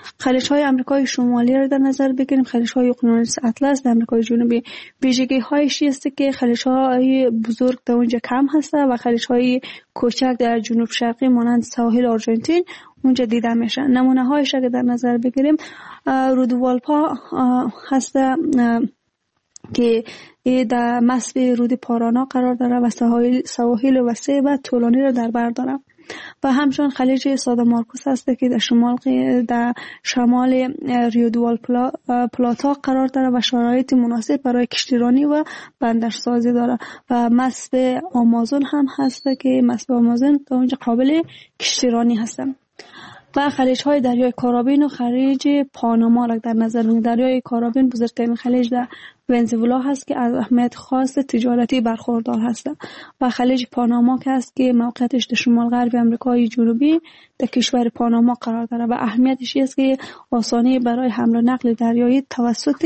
خلیج‌های آمریکای شمالی را در نظر بگیریم، خلیج‌های اقیانوس اطلس در آمریکای جنوبی. ویژگی‌هایش است که خلیج‌های بزرگ در اونجا کم هست و خلیج‌های کوچک در جنوب شرقی مانند ساحل آرژانتین اونجا دیده میشه. نمونه‌هایش اگه در نظر بگیریم رودوالپا هست که در مصب رود پارانا قرار داره و سواحل وسیع و طولانی را در بر داره. و همچنین خلیج سادا مارکوس هست که در شمال ریودوال پلاتا قرار داره و شرایط مناسب برای کشتیرانی و بندرسازی داره. و مصب آمازون هم هست که مصب آمازون در اونجا قابل کشتیرانی هستن. و خلیج‌های دریای کارابین و خلیج پاناما را در نظر بگیریم. دریای کارابین بزرگترین خلیج در ونزوئلا هست که از اهمیت خاص تجارتی برخوردار هست و خلیج پاناما که است که موقعیتش در شمال غرب آمریکای جنوبی در کشور پاناما قرار داره و اهمیتش است که آسانی برای حمل و نقل دریایی توسط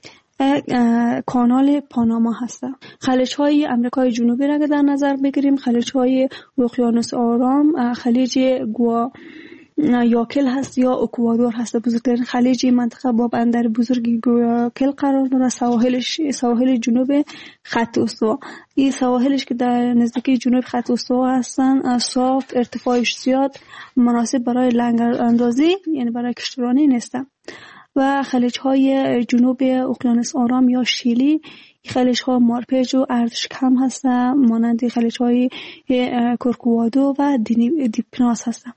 کانال پاناما هست. خلیج‌های آمریکای جنوبی را در نظر بگیریم، خلیج‌های اقیانوس آرام، خلیج گوایاکل هست یا اکوادور هست. بزرگترین خلیج منطقه با بندر بزرگ گوایاکل قرار داره. سواحل جنوب خط استوا، این سواحلش که در نزدیکی جنوب خط استوا هستن صاف، ارتفاعش زیاد، مناسب برای لنگر اندازی یعنی برای کشتیرانی نیستن. و خلیج‌های جنوب اقیانوس آرام یا شیلی، خلیج‌ها مارپیج و ارزش کم هستن مانند خلیج‌های کورکوادو و دیپناس هستن.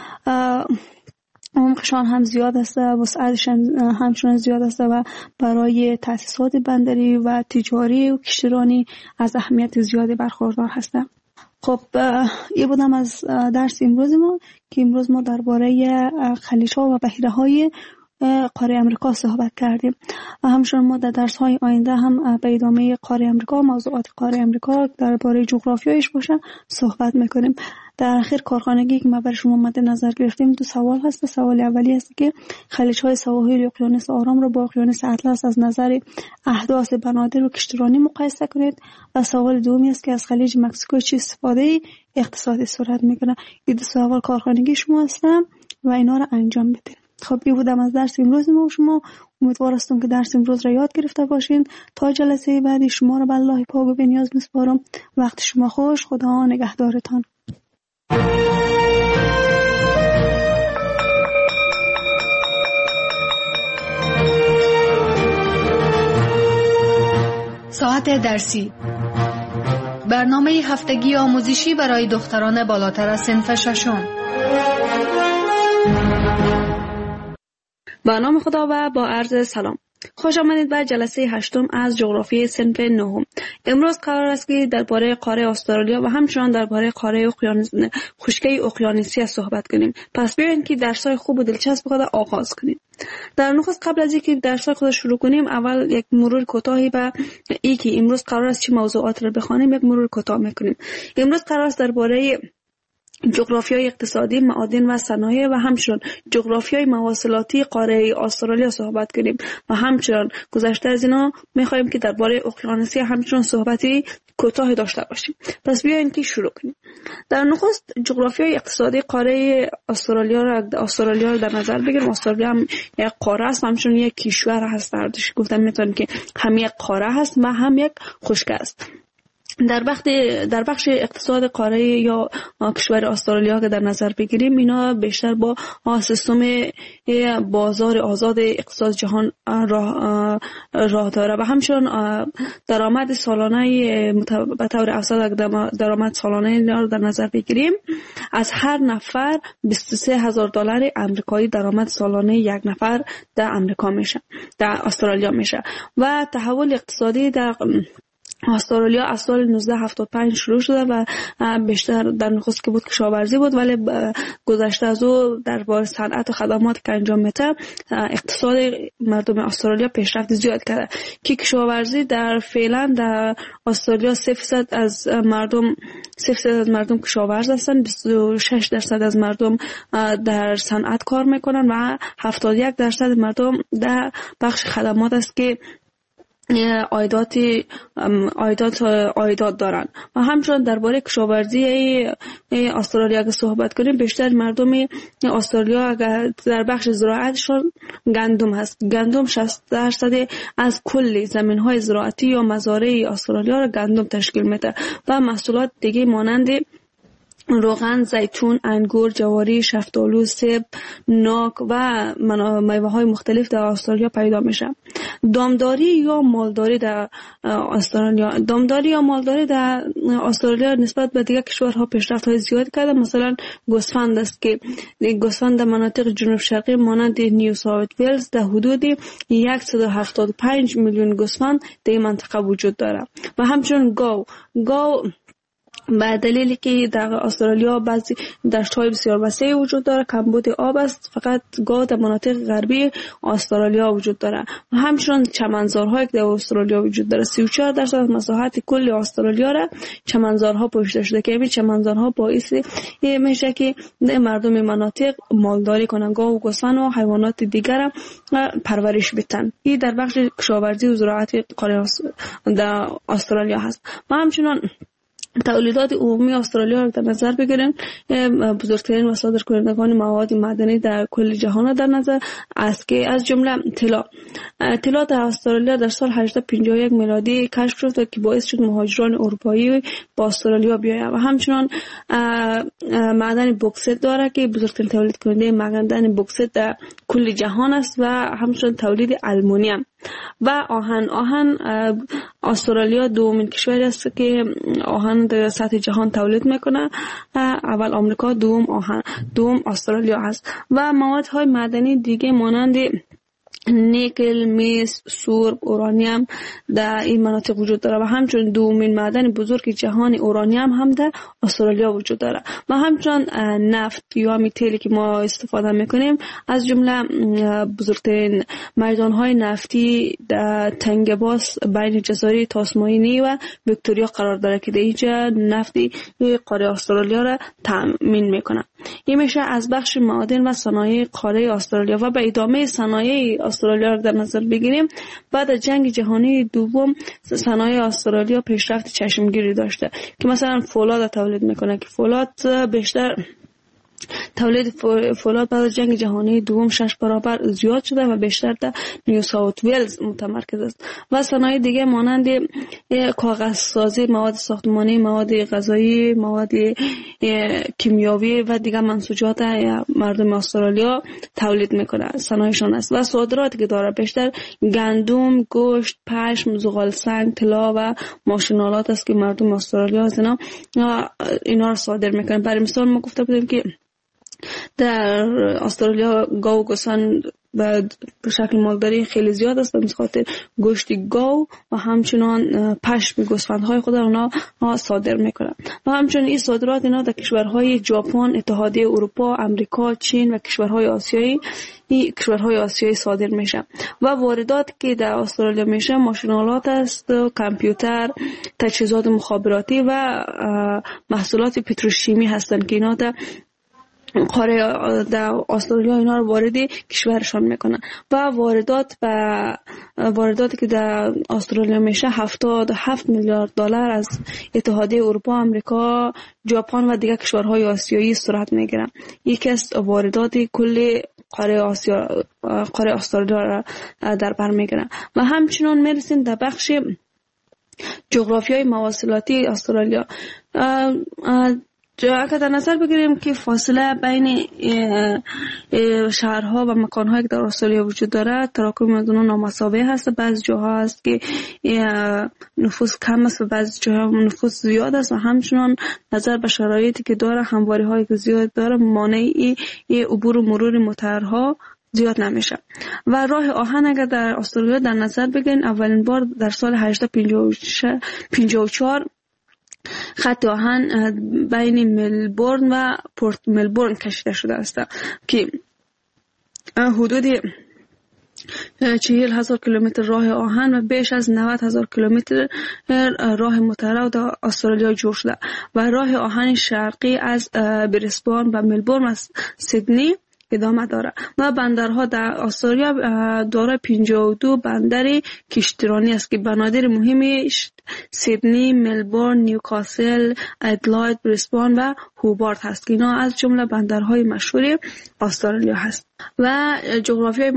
عمقشان هم زیاد است، وسعتش همچنان زیاد است و برای تأسیسات بندری و تجاری و کشتیرانی از اهمیت زیادی برخوردار هستند. خب این بودم از درس امروز ما که امروز ما درباره خلیج‌ها و بحیره‌های قاره امریکا صحبت کردیم و همچنین ما در درس‌های آینده هم به ادامه قاره امریکا، موضوعات قاره امریکا درباره جغرافیایش باشه صحبت میکنیم. در اخیر کارخانگی که ما برای شما مد نظر گرفتیم دو سوال هست. سوال اولی است که خلیج‌های سواحل اقیانوس آرام را با اقیانوس اطلس از نظر احداث بنادر و کشتیرانی مقایسه کنید و سوال دومی است که از خلیج مکزیکو چه استفاده اقتصادی صورت میکنه. این دو سوال کارخانگی شما هستم و اینا را انجام بدید. خب این بودم از درس امروز ما و شما. امیدوار هستم که درس امروز را یاد گرفته باشین. تا جلسه بعدی شما را به الله پاک و بی‌نیاز میسپارم. وقت شما خوش. خدا نگهدارتان. ساعت درسی، برنامه هفتگی آموزشی برای دختران بالاتر از صنف ششم. با نام خدا و با عرض سلام. خوش آمدید به جلسه 8 از جغرافی صنف 9. امروز قرار است که درباره قاره استرالیا و همچنان درباره قاره خشکی اقیانوسی صحبت کنیم. پس بیاین که درس‌های خوب و دلچسب خود آغاز کنیم. در نخست قبل از اینکه درس‌های خود شروع کنیم اول یک مرور کوتاهی به اینکه امروز قرار است چه موضوعات را بخوانیم یک مرور کوتاه می‌کنیم. امروز قرار است درباره جغرافیای اقتصادی، معادن و صنایع و همچنین جغرافیای مواصلاتی قاره استرالیا صحبت کنیم و همچنین گذشته از اینا می‌خوایم که درباره اقیانوسی همچنین صحبتی کوتاه داشته باشیم. پس بیاین که شروع کنیم. در نخست جغرافیای اقتصادی قاره استرالیا را در نظر بگیریم. استرالیا هم یک قاره است، همچنین یک کشور هست. دردش گفتم میتونم که هم یک قاره هست و هم یک خشک است. در بخش اقتصاد قاره یا کشور استرالیا که در نظر بگیریم اینا بیشتر با سیستم بازار آزاد اقتصاد جهان راه داره و همچنین درآمد سالانه به طور اوسط درآمد سالانه رو در نظر بگیریم از هر نفر $23,000 آمریکایی درآمد سالانه یک نفر در آمریکا میشه، در استرالیا میشه. و تحول اقتصادی در استرالیا از سال 1975 شروع شده و بیشتر در نخست که بود کشاورزی بود، ولی گذشته از او درباره صنعت و خدمات که انجام میده اقتصاد مردم استرالیا پیشرفت زیاد کرده که کشاورزی در فعلا در استرالیا 3% از مردم کشاورز هستند، 26% از مردم در صنعت کار میکنن و 71% مردم در بخش خدمات است که عایدات دارن. و همچنین درباره کشاورزی استرالیا که صحبت کنیم، بیشتر مردم استرالیا اگر در بخش زراعتشون گندم هست. گندم 60% از کل زمین‌های زراعتی یا مزارع استرالیا را گندم تشکیل میده و محصولات دیگه مانند روغن، زیتون، انگور، جواری، شفتالو، سیب، ناک و میوه‌های مختلف در استرالیا پیدا میشه. دامداری یا مالداری در استرالیا نسبت به دیگر کشورها پیشرفت‌های زیاد کرده. مثلا گوسفند است که گوسفند در مناطق جنوب شرقی مانند نیو ساوت ویلز در حدود 175 میلیون گوسفند در این منطقه وجود داره. و همچنین گاو به دلیلی که در استرالیا بعضی دشت‌های بسیار وسیع وجود داره، کمبود آب است، فقط گاو در مناطق غربی استرالیا وجود داره. و همچنین چمنزارها که در استرالیا وجود داره. 34% از مساحت کل استرالیا را چمنزارها پوشیده شده که این چمنزارها باعث میشه که مردم مناطق مالداری کنن، گاو و گوسفند و حیوانات دیگر پرورش بدن. این در بخش کشاورزی و زراعت قاره در استرالیا هست. و همچنین تولیدات عمومی استرالیا را در نظر بگیریم، بزرگترین و صادرکنندگان مواد معدنی در کل جهان در نظر است که از جمله طلا در استرالیا در سال 1851 میلادی کشف شد و که باعث شد مهاجران اروپایی با استرالیا بیایند. و همچنین معدن بوکسیت داره که بزرگترین تولید کننده معدن بوکسیت در کل جهان است و همچنین تولید آلومینیوم و آهن. استرالیا دومین کشوری است که آهن در سطح جهان تولید میکنه. اول آمریکا، دوم استرالیا هست. و موادهای معدنی دیگه مانند نیکل، مس، سرب، اورانیوم در این مناطق وجود داره و همچنین دومین معدن بزرگ جهان اورانیوم هم در استرالیا وجود داره. و همچنین نفت یا تیلی که ما استفاده میکنیم از جمله بزرگترین میدانهای نفتی در تنگ باس بین جزایر تاسمانیا و ویکتوریا قرار داره که در اینجا نفتی قاره استرالیا را تامین میکنه. این میشه از بخش معادن و صنایع قاره استرالیا. و به ادامه صنایع استرالیا را در نظر بگیریم، بعد از جنگ جهانی دوم صنایع استرالیا پیشرفت چشمگیری داشته که مثلا فولاد تولید میکنه که فولاد بیشتر تولید فولاد بعد از جنگ جهانی دوم 6 برابر زیاد شده و بیشتر در نیو ساوت ویلز متمرکز است. و صنایع دیگه مانند کاغذ سازی، مواد ساختمانی، مواد غذایی، مواد کیمیاوی و دیگه منسوجات مردم استرالیا تولید میکنه صنایعشون است. و صادراتی که داره بیشتر گندم، گوشت، پشم، زغال سنگ، طلا و ماشینالات است که مردم استرالیا از اینا رو صادر میکنه. برای مثال ما گفته بودیم که در استرالیا گاو و گوسفند به شکل مالداری خیلی زیاد است، به خاطر گوشت گاو و همچنان پشم گوسفندهای خود را صادر میکنند. و همچنین این صادرات اینا در کشورهای ژاپن، اتحادیه اروپا، امریکا، چین و کشورهای آسیایی صادر میشه. و واردات که در استرالیا میشه ماشینالات است، کامپیوتر، تجهیزات مخابراتی و محصولات پتروشیمی هستند که اینا قاره در استرالیا اینا رو وارد کشورشان میکنن. و وارداتی که در استرالیا میشه 77 میلیارد دلار از اتحادیه اروپا، امریکا، ژاپن و دیگر کشورهای آسیایی صورت میگیرن. یکی از واردات کل قاره استرالیا را در بر میگیرن. و همچنین میرسیم در بخش جغرافیای مواصلاتی استرالیا. اگر در نظر بگیریم که فاصله بین شهرها و مکانهایی که در استرالیا وجود داره تراکم از اونها نامساوی هست. بعضی جاها هست که نفوس کم است و بعضی جاها نفوس زیاد است و همچنان نظر به شرایطی که داره، همواری هایی که زیاد داره، مانع عبور و مرور موتورها زیاد نمیشه. و راه آهن اگر در استرالیا در نظر بگیریم اولین بار در سال 1854 خط آهن بین ملبورن و پورت ملبورن کشیده شده است که حدود 40,000 کیلومتر راه آهن و بیش از 90,000 کیلومتر راه مترو در استرالیا جور شده. و راه آهن شرقی از بریسبان و ملبورن و سیدنی ادامه داره و بندرها در استرالیا داره 52 بندر کشتیرانی است که بنادر مهمش سیدنی، ملبورن، نیوکاسل، ادلاید، بریسبان و هوبارت هست که اینا از جمله بندرهای مشهور استرالیا هست. و جغرافیای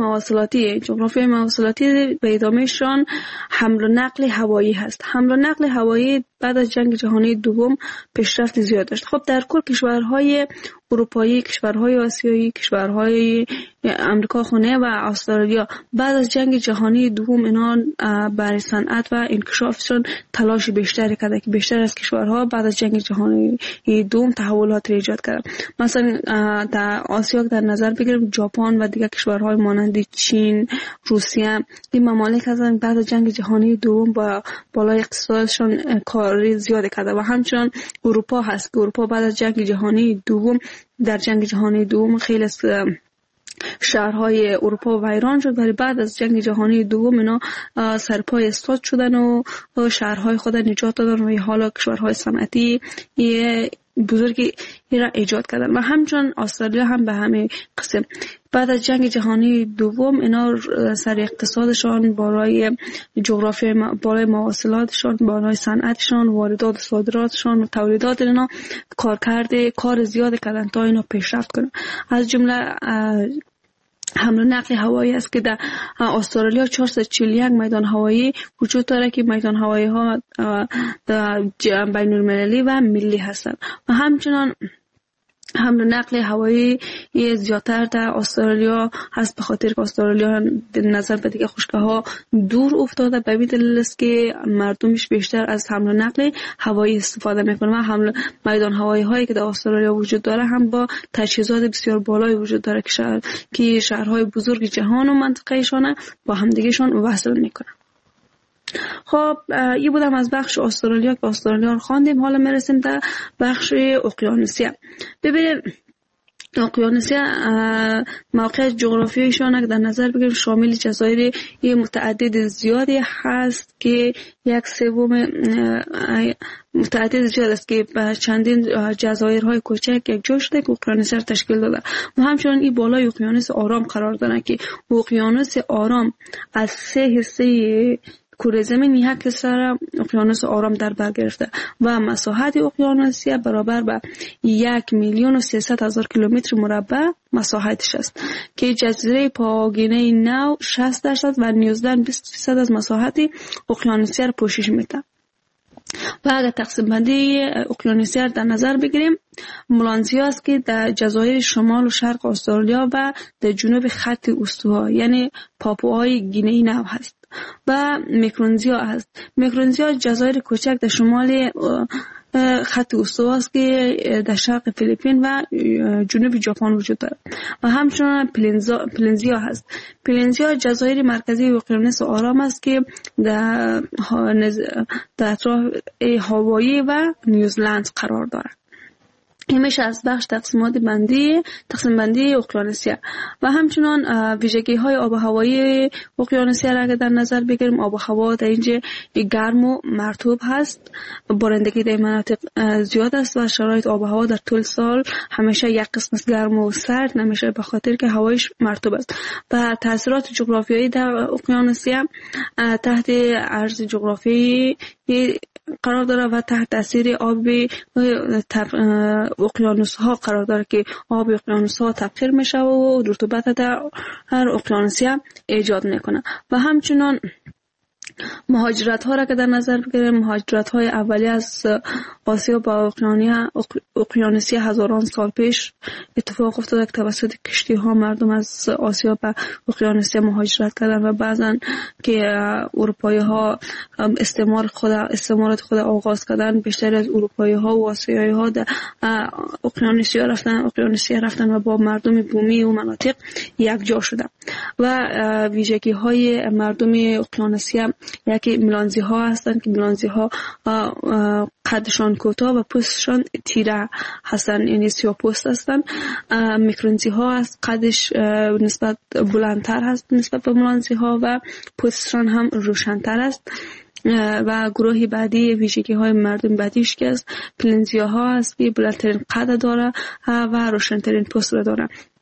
مواصلاتی به ادامهشان حمل و نقل هوایی هست. حمل و نقل هوایی بعد از جنگ جهانی دوم پیشرفت زیاد داشت. خب در کل کشورهای اروپایی، کشورهای آسیایی، کشورهای امریکا خونه و استرالیا بعد از جنگ جهانی دوم اینا برای صنعت و انکشافشون تلاش بیشتری کرده که بیشتر از کشورها بعد از جنگ جهانی دوم تحولات را ایجاد کردن. مثلا در آسیا در نظر بگیریم ژاپن و دیگر کشورهای مانند چین، روسیه، این ممالک هستند بعد از جنگ جهانی دوم با بالای اقتصادشون کاری زیاد کرده و همچنان اروپا هست که اروپا بعد از جنگ جهانی دوم در جنگ جهانی دوم خیلی از شهرهای اروپا ویران شد ولی بعد از جنگ جهانی دوم اینا سرپای استاد شدن و شهرهای خود نجات دادن و حالا کشورهای صنعتی بزرگی را ایجاد کردن و همچنان استرالیا هم به همین قسم بعد از جنگ جهانی دوم اینا سر اقتصادشان بالای جغرافیای بالای مواصلاتشان، بالای صنعتشان، واردات و صادراتشان و تولیدات اینا کار زیاد کردن تا اینا پیشرفت کنن. از جمله حمل و نقل هوایی است که در استرالیا 441 میدان هوایی وجود داره که میدان هوایی ها بین المللی و ملی هستند و همچنان حمل و نقل هوایی زیادتر در استرالیا هست به خاطر که استرالیا نظر به دیگه خشک‌ها دور افتاده به این دلیل است که مردمش بیشتر از حمل و نقل هوایی استفاده میکنه و حمل میدان هوایی هایی که در استرالیا وجود داره هم با تجهیزات بسیار بالایی وجود داره که شهرهای بزرگ جهان و منطقه‌شان با همدیگه‌شان وصل میکنه. خب این بودم از بخش استرالیا که استرالیا رو خواندیم. حالا میرسیم در بخش اقیانوسیه. ببینید اقیانوسیه موقع جغرافیایشان که در نظر بگیریم شامل جزایر متعدد زیادی هست که یک سوم متعدد زیاد است که چندین جزایرهای کوچک یک جا شده که اقیانوسیه را تشکیل داده و همچنان این بالای اقیانوس آرام قرار داره که اقیانوس آرام از 3 حصه کره زمین یک حصه را اقیانوس آرام در بر گرفته و مساحت اقیانوسیه برابر به 1,300,000 کیلومتر مربع مساحتش است که جزیره پاپوآگینه نو 60% و نیوزلند 20% از مساحت اقیانوسیه را پوشش میده. و اگر تقسیم بندی اقیانوسیه در نظر بگیریم ملانزیا است که در جزایر شمال و شرق استرالیا و در جنوب خط استوا یعنی پاپوآی گینه نو هست و میکرونزیا هست. میکرونزیا جزایر کوچک در شمال خط استوا است که در شرق فیلیپین و جنوب ژاپن وجود دارد و همچنان پلنزیا هست. پلنزیا جزایر مرکزی اقیانوس آرام است که در اطراف هاوایی و نیوزلند قرار دارد. این میشه از بخش تقسیم بندی اقیانوسیه و همچنان ویژگی های آب و هوایی اقیانوسیه را اگر در نظر بگیریم آب و هوا در اینجا گرم و مرطوب هست، بارندگی در مناطق زیاد است و شرایط آب و هوا در طول سال همیشه یک قسم گرم و سرد نمیشه به خاطر که هوایش مرطوب است و تاثیرات جغرافیایی در اقیانوسیه تحت عرض جغرافیایی قرار داره و تحت تاثیر آب اقیانوس ها قرار داره که آب اقیانوس ها تبخیر میشه و رطوبت در هر اقیانوسیه ایجاد میکنه و همچنان مهاجرت ها را که در نظر بگیریم مهاجرت های اولیه از آسیا با اقیانوسیه هزاران سال پیش اتفاق افتاده که توسط کشتی ها مردم از آسیا به اقیانوسیه مهاجرت کردن و بعضن که اروپایی ها استعمارات خود آغاز کردن بیشتر از اروپایی ها و آسیایی ها در اقیانوسیه رفتن و با مردم بومی و مناطق یک جا شدن و ویژگی های مردم اقیانوسیه یکی ملانزی ها هستند که ملانزی ها قدشان کوتاه و پوستشان تیره هستند یعنی سیاه پوست هستند. میکرونزی ها است قدش نسبت بلندتر هست نسبت به ملانزی ها و پوستشان هم روشنتر است و گروهی بعدی ویژگی های مردم بعدیش که است پلنزیا ها است که بلندترین قد داره و روشنترین پوست را داره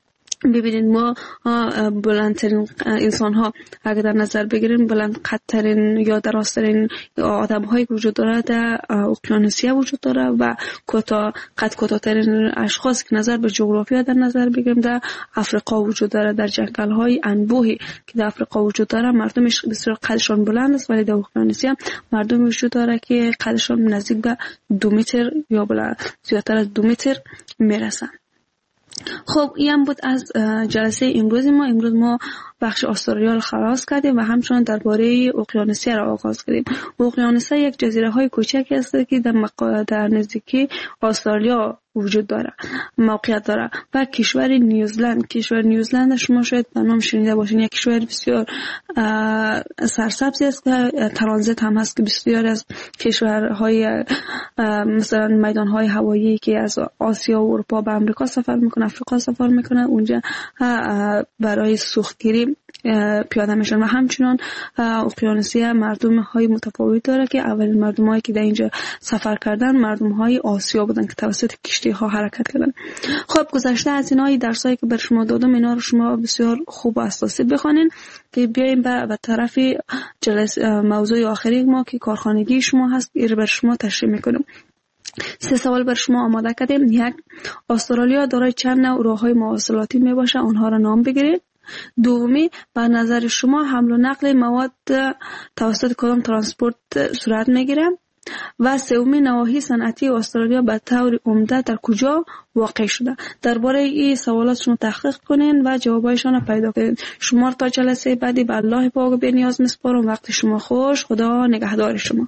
ببینید ما بلندترین انسان ها اگر در نظر بگیریم بلند قدترین یا درازترین آدم هایی که وجود داره در اقیانوسیه وجود داره و قد کوتاه‌ترین اشخاص که نظر به جغرافیا در نظر بگیریم در افریقا وجود داره. در جنگل های انبوهی که در افریقا وجود داره مردمش بسیار قدشان بلند است، ولی در اقیانوسیه مردم وجود داره که قدشان نزدیک به 2 متر یا زیادتر از 2 متر میرسن. خب این بود از جلسه امروز ما. امروز ما بخش استرالیا رو خلاص کردیم و همچنان درباره اقیانوسیه را آغاز کردیم. اقیانوسیه یک جزیره های کوچکی است که در نزدیکی استرالیا وجود داره، موقعیت داره. و کشور نیوزلند شما شاید به نام شنیده باشین. یک کشور بسیار سرسبزی است که ترانزیت هم هست که بسیار از کشورهای مثلا میدانهای هوایی که از آسیا و اروپا به امریکا سفر میکنه، افریقا سفر میکنه، اونجا برای سوختگیری پیاده میشن. و همچنان اقیانوسیه مردم های متفاوت داره که اولین مردم هایی که در اینجا سفر کردن مردم های آسیا بودن که توسط کشتی ها حرکت کردن. خب گذشته از اینایی درس هایی که بر شما دادم اینا رو شما بسیار خوب و اساسی بخونین که بیایم به طرف موضوع آخری ما که کارخانگی شما هست این بر شما تشریح میکنم. 3 سوال بر شما آماده کردیم. 1. استرالیا دارای چند نوع راههای مواصلاتی می باشه؟ آنها را نام بگیرید. 2. به نظر شما حمل و نقل مواد توسط کدام ترانسپورت صورت میگیره؟ و 3. نواحی صنعتی استرالیا به طور عمده در کجا واقع شده؟ درباره این سوالات شما تحقیق کنین و جوابایشان را پیدا کنین. شما تا جلسه بعدی به الله پاک به نیاز میسپارم. وقت شما خوش. خدا نگهدار شما.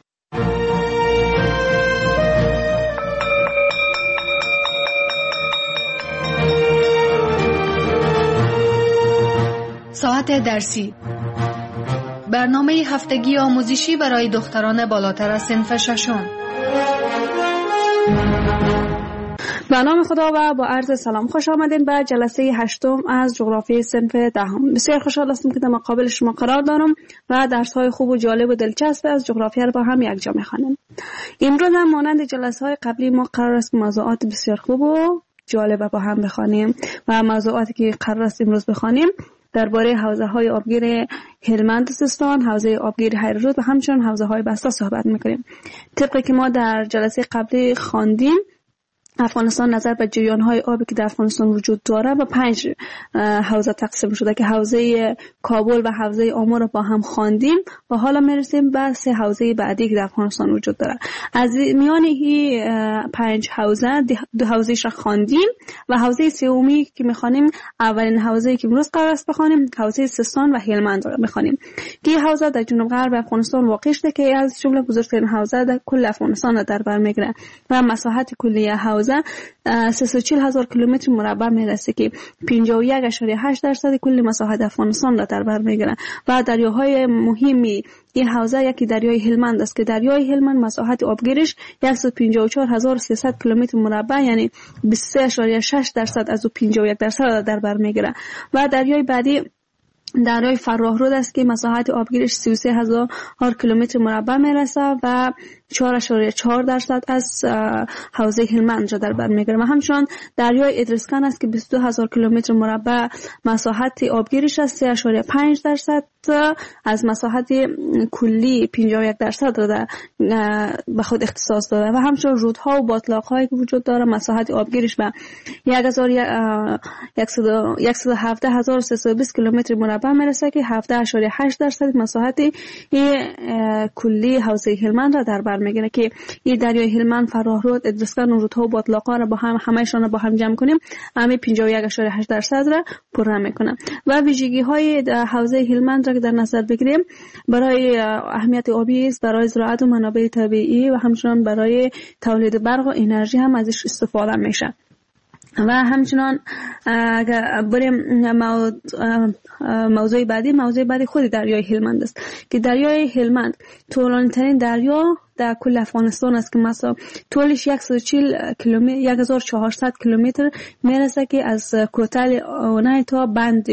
ساعت درسی، برنامه هفتگی آموزشی برای دختران بالاتر از صنف 6. به نام خدا و با عرض سلام خوش آمدین به جلسه 8 از جغرافی صنف 10. بسیار خوشحال هستم که در مقابل شما قرار دارم و درس‌های خوب و جالب و دلچسب از جغرافیا را با هم یکجا می‌خوانیم. امروز هم مانند جلسه‌های قبلی ما قرار است موضوعات بسیار خوب و جالب با هم بخوانیم و موضوعاتی که قرار است امروز بخوانیم درباره حوزه‌های آبگیر هلمند سیستان، حوزه آبگیر هیرود و همچنین حوزه‌های بسته صحبت می‌کنیم. طبقی که ما در جلسه قبلی خواندیم افغانستان نظر به جریان‌های آبی که در افغانستان وجود داره و 5 حوزه تقسیم شده که حوزه کابل و حوزه آمو را با هم خواندیم و حالا میرسیم به 3 حوزه بعدی که در افغانستان وجود داره. از میان این 5 حوزه 2 حوزه‌اش را خواندیم و حوزه سومی که می‌خوانیم اولین حوزه‌ای که امروز قرار است بخوانیم حوزه سیستان و هلمند را می‌خوانیم که این حوزه در جنوب غرب افغانستان واقع شده که از جمله بزرگترین حوزه در کل افغانستان را در بر می‌گیره و مساحت کلی حوزه 340,000 کیلومتر مربع میرسه که 51.8% کل مساحت افغانستان را در بر میگیره و دریاهای مهمی این حوزه یکی دریای هلمند است که دریای هلمند مساحت آبگیرش 154,300 کیلومتر مربع یعنی 23.6% از 51% را در بر میگیره و دریای بعدی دریای فراه رود است که مساحت آبگیرش 33,000 کیلومتر مربع میرسه و 4.4% از حوزه هلمند را در بر میگیره و همچنین دریای ادرسکن است که 22,000 کیلومتر مربع مساحت آبگیرش است 3.5% از مساحت کلی 51% را به خود اختصاص داده و همچنین رودها و باتلاق‌هایی که وجود داره مساحت آبگیرش به 117,320 کیلومتر مربع میرسه که 17.8% مساحت کلی حوزه هلمند را در بر میگیره که این دریای هلمند، فراه رود، ادرسکن و رودها و باتلاق‌ها را با هم همه‌شان را با هم جمع کنیم همه 51.8% را پر میکنه و ویژگی‌های حوزه هلمند را که در نظر بگیریم برای اهمیت آبی است، برای زراعت و منابع طبیعی و همچنین برای تولید برق و انرژی هم ازش استفاده میشه. و همچنان اگر بریم موضوع بعدی خود دریای هلمند است که دریای هلمند طولانی ترین دریا در کل افغانستان است که مثلا طولش 140 کیلومتر 1400 کیلومتر میرسه که از کوتل اونای تا بند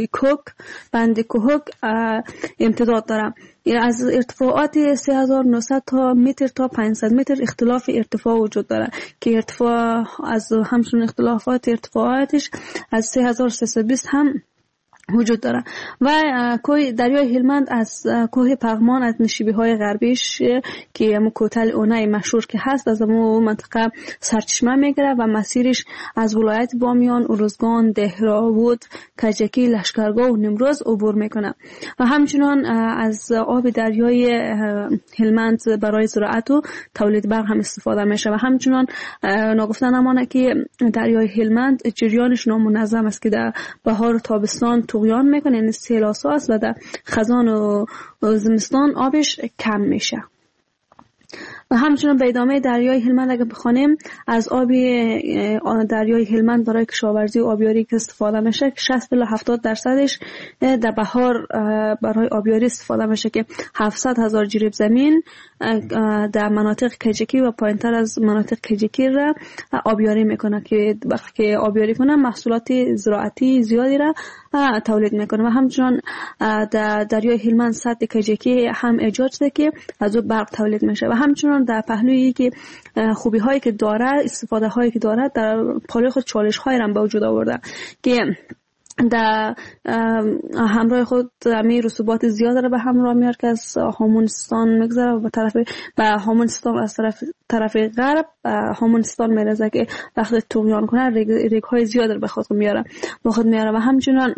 کوهک امتداد داره. از ارتفاعات 3900 تا متر تا 500 متر اختلاف ارتفاع وجود داره که ارتفاع از همچون اختلافات ارتفاعاتش از 3320 هم وجود داره. و کوه دریای هلمند از کوه پغمان از نشیبی‌های غربیش که کوتل اونای مشهور که هست از اون منطقه سرچشمه میگیره و مسیرش از ولایت بامیان، ارزگان، دهراود، کجکی، لشکرگاه و نیمروز عبور میکنه. و همچنان از آب دریای هلمند برای زراعت و تولید برق هم استفاده میشه. و همچنان نگفته نمانه که دریای هلمند جریانش نامنظم است که در بهار و تابستان طغیان میکنه، یعنی سیلاسا است و در خزان و زمستان آبش کم میشه. و همچنان به ادامه دریای هلمند اگه بخوانیم از آب دریای هلمند برای کشاورزی و آبیاری که استفاده میشه 60 الی 70% در بهار برای آبیاری استفاده میشه که 700,000 جریب زمین در مناطق کجکی و پایینتر از مناطق کجکی را آبیاری میکنه که وقتی که آبیاری کنه محصولات زراعتی زیادی را تولید میکنه. و همچنان در دریای هلمند سد کجکی هم ایجاد شده که از او برق تولید میشه. و همچنان در پهلویی که خوبی هایی که داره، استفاده هایی که داره، در پالوی خود چالش هایی را به وجود آورده که در همراه خود می رسوبات زیاد را به همراه میاره که از هامونستان میگذره و به هامونستان از طرف غرب هامونستان میرسه که وقتی طغیان کنه ریگ های زیاد را به خود میاره. و همچنان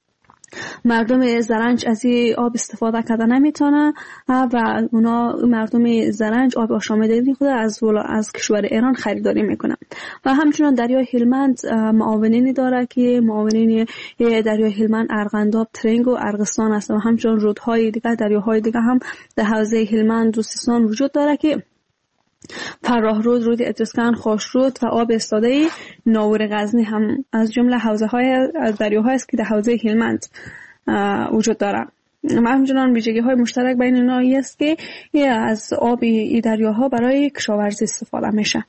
مردم زرنج از این آب استفاده کرده نمیتونه و اونا مردم زرنج آب آشامیدنی خود از کشور ایران خریداری میکنه. و همچنان دریای هلمند معاونینی داره که معاونین دریای هلمند ارغنداب، ترنگ و ارغستان است. و همچنان رودهای دیگه، دریاهای دیگه هم در حوزه هلمند و سیستان وجود داره که فراه رود، رود ادرسکن، خوش رود و آب استاده ناور غزنی هم از جمله حوزه های از دریاهای است که در حوزه هلمند وجود داره. و همچنان ویژگی های مشترک بین اینها است که از آب این دریاها برای کشاورزی استفاده میشه.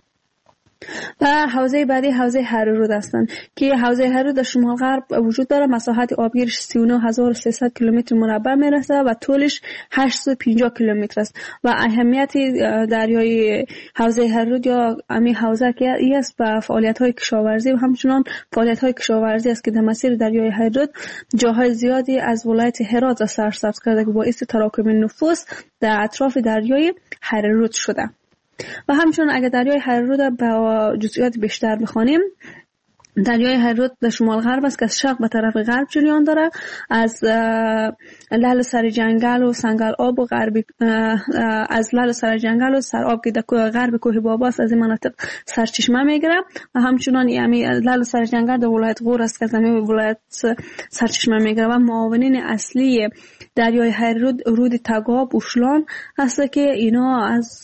و حوزه بعدی حوزه هررود هستند که حوزه هررود در شمال غرب وجود داره. مساحت آبگیرش 39300 کیلومتر مربع میرسه و طولش 850 کیلومتر است. و اهمیت دریای حوزه هررود یا امی حوزه که ای است به فعالیت‌های کشاورزی و همچنان فعالیت‌های کشاورزی است که در مسیر دریای هررود جاهای زیادی از ولایت هرات سرسبز کرده که باعث تراکم نفوس در اطراف دریای هررود شده. و همچنان اگر دریای هررود با جزئیات بیشتر بخوانیم، دریای هررود در شمال غرب است که از شرق به طرف غرب جریان داره. از لعل سر جنگل و سنگل آب و غربی از لعل سر جنگل و سر آب که در غرب کوه بابا است از این مناطق سرچشمه میگیره. و همچنان یعنی لعل سر جنگل در ولایت غور است که از همین ولایت سرچشمه میگیره. و معاونین اصلی دریای هررود رود تگاب اوشلان هست که اینا از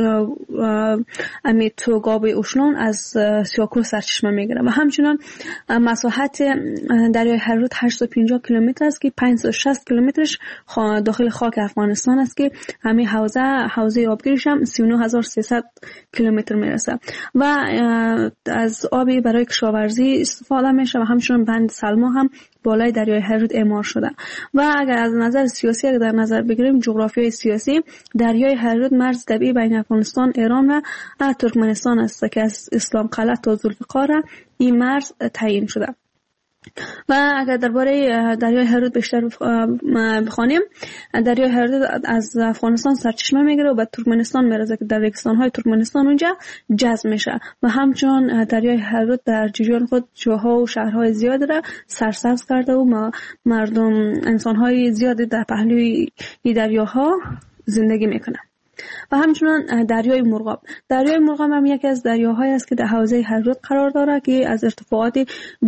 امی تگاب اوشلان از سیاکو سرچشمه میگیره. و همچنان مساحت دریای هررود 850 کیلومتر است که 560 کیلومترش داخل خاک افغانستان است که همین حوزه آبگیرش هم 39300 کیلومتر میرسه. و از آبی برای کشاورزی استفاده میشه. و همچنان بند سلما هم بالای دریای هررود اعمار شده. و اگر از نظر سیاسی اگر در نظر بگیریم، جغرافیای سیاسی دریای هررود مرز طبیعی بین افغانستان، ایران و ترکمنستان است که از اسلام قلعه تا ذوالفقار این مرز تعیین شده. و اگر درباره دریای هررود بیشتر بخوانیم، دریای هررود از افغانستان سرچشمه میگیره و به ترکمنستان میرسه که در ریگستان‌های ترکمنستان اونجا جذب میشه. و همچنان دریای هررود در جریان خود جاها و شهرهای زیادی را سرسبز کرده و مردم انسان‌های زیادی در پهلوی این دریاها زندگی میکنه. و همچنان دریای مرغاب هم یکی از دریاهایی است که در حوزه هررود قرار داره که از ارتفاعات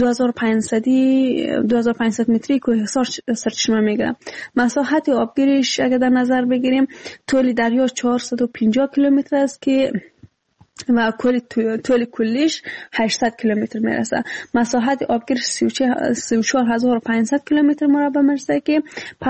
2500 متری کوهسار سرچشمه میگیره. مساحت آبگیریش اگر در نظر بگیریم، طول دریا 450 کیلومتر است که و طول کلیش 800 کیلومتر میرسه. مساحت آبگیر 34500 کیلومتر مربع میرسه که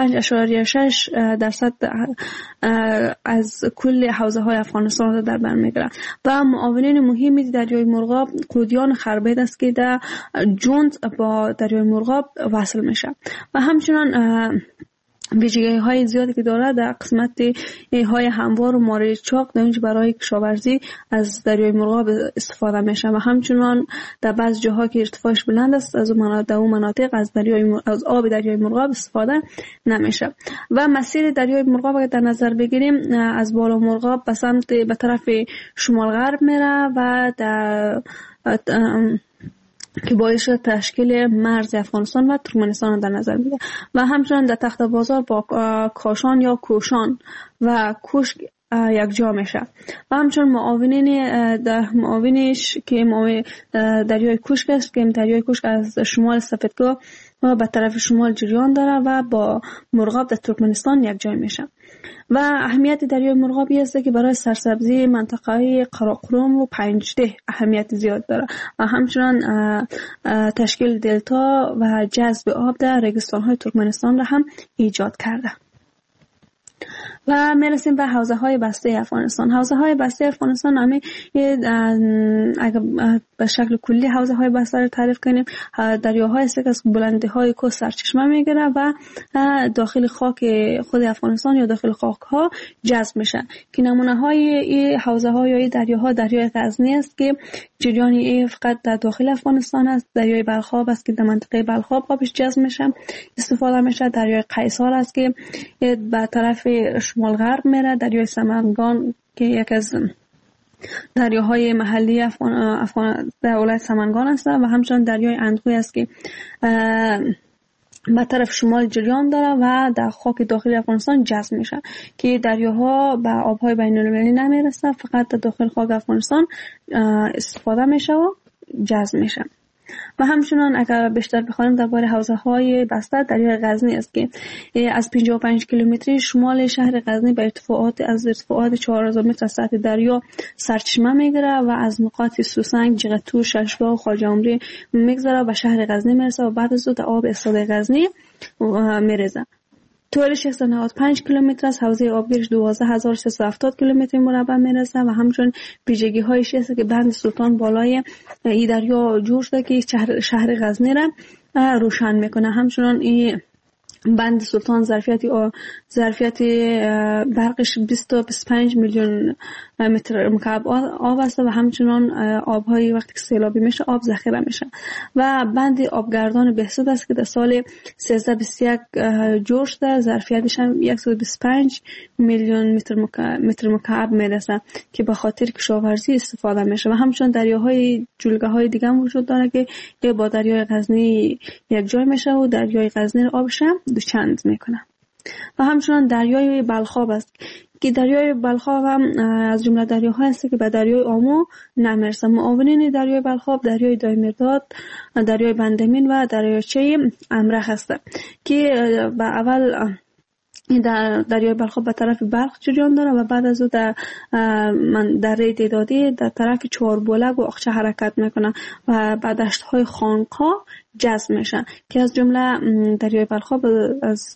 5.6% از کل حوزه های افغانستان را در بر میگیره. و معاونین مهمی دریای مرغاب قودیان خربید است که در جوند با دریای مرغاب وصل میشه و همچنان ویژگی های زیادی که داره در قسمت های هموار و مارد چاق در اینجا برای کشاورزی از دریای مرغاب استفاده میشه و همچنان در بعض جاها که ارتفاعش بلند است از اون مناطق از آب دریای مرغاب استفاده نمیشه. و مسیر دریای مرغاب اگر در نظر بگیریم از بالا مرغاب به طرف شمال غرب میره و در که باعث شد تشکیل مرز افغانستان و ترکمنستان در نظر میگیره و همچنان در تخت بازار با کاشان یا کوشان و کوشک یک جا میشه و همچنان معاونینش که دریای کوشک است که دریای کوشک از شمال سفیدکوه و به طرف شمال جریان داره و با مرغاب در ترکمنستان یک جای میشه. و اهمیت دریای مرغاب است که برای سرسبزی منطقه قراقرم و پنجده اهمیت زیاد داره و همچنان تشکیل دلتا و جذب آب در ریگستان‌های ترکمنستان را هم ایجاد کرده. و میرسیم به حوزه های بسته افغانستان. حوزه های بسته افغانستان همه اگر به شکل کلی حوزه های بسته رو تعریف کنیم، دریاهای است که از بلندی های کوه سرچشمه میگیره و داخل خاک خود افغانستان یا داخل خاک ها جذب میشن که نمونه های این حوزه ها یا این دریاها دریای غزنی است که جریان ای فقط در داخل افغانستان است، دریای بلخاب است که در منطقه بلخاب آبش جذب میشه استفاده میشه، دریای قیصر است که به طرف شمال غرب میره، دریای سمنگان که یک از دریاهای محلی افغان در ولایت سمنگان است و همچنان دریای اندخوی است که به طرف شمال جریان داره و در خاک داخلی افغانستان جذب میشه که دریاها به آبهای بین‌المللی نمیرسه، فقط در داخل خاک افغانستان استفاده میشه و جذب میشه. و همچنان اگر بیشتر بخوانیم درباره حوزه های بسته، دریای غزنی است که از 55 کیلومتری شمال شهر غزنی به ارتفاعات 4000 متر از سطح دریا سرچشمه میگیره و از نقاط سوسنگ، جغتو، ششگاه و خواجه عمری میگذره و شهر غزنی میرسه و بعد از اون آب استاد غزنی میرسه. طولش 195 کیلومتر است، حوزه آبگیرش 12370 کیلومتر مربع میرسه و همچنین ویژگی هایش است که بند سلطان بالای این دریا جور شده که شهر غزنی را روشن میکنه. همچنین این بند سلطان ظرفیت برقش 20 تا 25 میلیون متر مکعب آب است و همچنان آبهای وقتی که سیلابی میشه آب ذخیره میشه. و بند آبگردان بهسود است که در سال 1321 جور شده، ظرفیتش هم 125 میلیون متر مکعب میرسه که به خاطر کشاورزی استفاده میشه. و همچنان دریاهای جلگه های دیگه هم وجود داره که با دریای غزنی یک جای میشه و دریای غزنی رو آبش هم دوچند میکنه. و همچنان دریای بلخاب است که دریای بلخاب هم از جمله دریاهایی است که به دریای آمو نمیرسه. معاونین دریای بلخاب دریای دایمیرداد، دریای بندامین و دریاچه امرخ است که به اول در دریای بلخاب به طرف بلخ جریان داره و بعد از او در دیدادی در طرف چهاربولگ و اقچه حرکت میکنه و به دشت‌های خانقا جذب میشن که از جمله دریای بلخاب از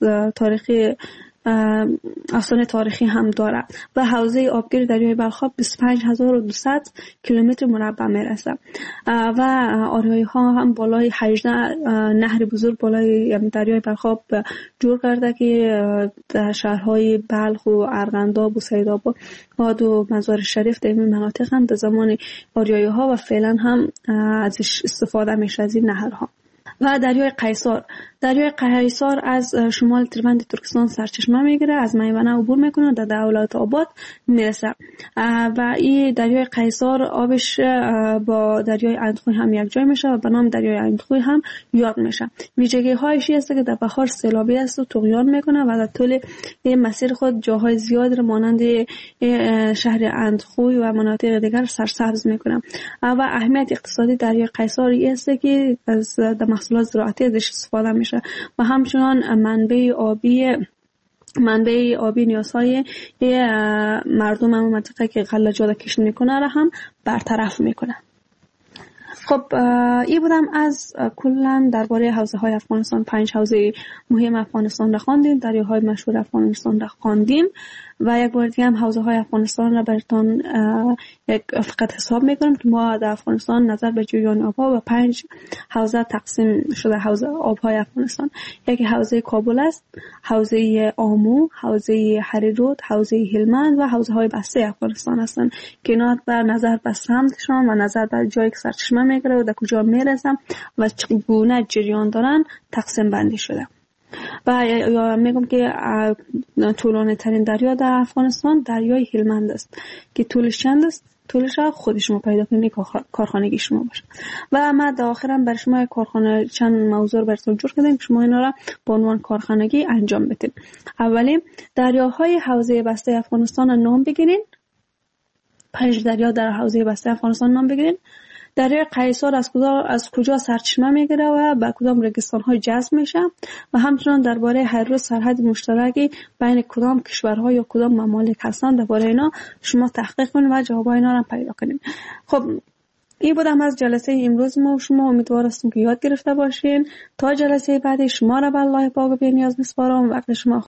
افسانه تاریخی هم داره و حوزه آبگیر دریای بلخاب 25200 کیلومتر مربع میرسه و آریایی ها هم بالای 18 نهر بزرگ بالای دریای بلخاب جور کرده که در شهرهای بلخ و ارغنداب و سیدآباد و مزار شریف در این مناطق هم در زمان آریایی ها و فعلا هم ازش استفاده میشه از این نهرها. و دریای قیصر از شمال تربند ترکستان سرچشمه میگیره، از میوانه عبور میکنه در دولت آباد میرسه و این دریای قیصر آبش با دریای اندخوی هم یک جای میشه و به نام دریای اندخوی هم یاد میشه. ویژگی هایش است که در بهار سیلابی است و طغیان میکنه و در طول مسیر خود جاهای زیاد را مانند شهر اندخوی و مناطق دیگر سرسبز میکنه. و اهمیت اقتصادی دریای قیصر است که از محصولات زراعتی ازش استفاده میشه و همچنان منبع آبی منبع آبی نیازهای مردم هم منطقه که غلجات کشت میکنه را هم برطرف میکنه. خب این بودم از کلا درباره حوزه های افغانستان. 5 حوزه مهم افغانستان را خواندیم، دریاهای مشهور افغانستان را خواندیم و یک بار دیگه هم حوزه های افغانستان را براتون یک فقط حساب میکنم که ما در افغانستان نظر به جریان آبها و 5 حوزه تقسیم شده. حوزه آبهای افغانستان، یکی حوزه کابل است، حوزه آمو، حوزه هریرود، حوزه هلمند و حوزه های بسته افغانستان هستند که اینا بر نظر به سمتشان و نظر به جایی که سرچشمه میگیره و در کجا میرسن و چگونه جریان دارن تقسیم بندی شده. و یا میگم که طولانی ترین دریا در افغانستان دریای هلمند است که طولش چند است؟ طولش خود شما پیدا کنید، کارخانگی شما باشه. و ما در آخرم برای شما کارخانه چند موضوع براتون جور کردیم که شما اینا را به عنوان کارخانگی انجام بدید. اولی دریاهای حوزه بسته افغانستان نام بگیرین. 5 دریا در حوزه بسته افغانستان نام بگیرین. دریای قیصر از کجا سرچشمه میگیره و به کدام رگستان‌های جذب میشه و همچنان درباره هریرود سرحد مشترکی بین کدام کشورها یا کدام ممالک هستند درباره اینا شما تحقیق کنید و جوابای اینا رو پیدا کنید. خب این بودم از جلسه امروز ما. شما امیدوار هستم که یاد گرفته باشین. تا جلسه بعدی شما را به الله پاک بی‌نیاز میسپارم. وقت شما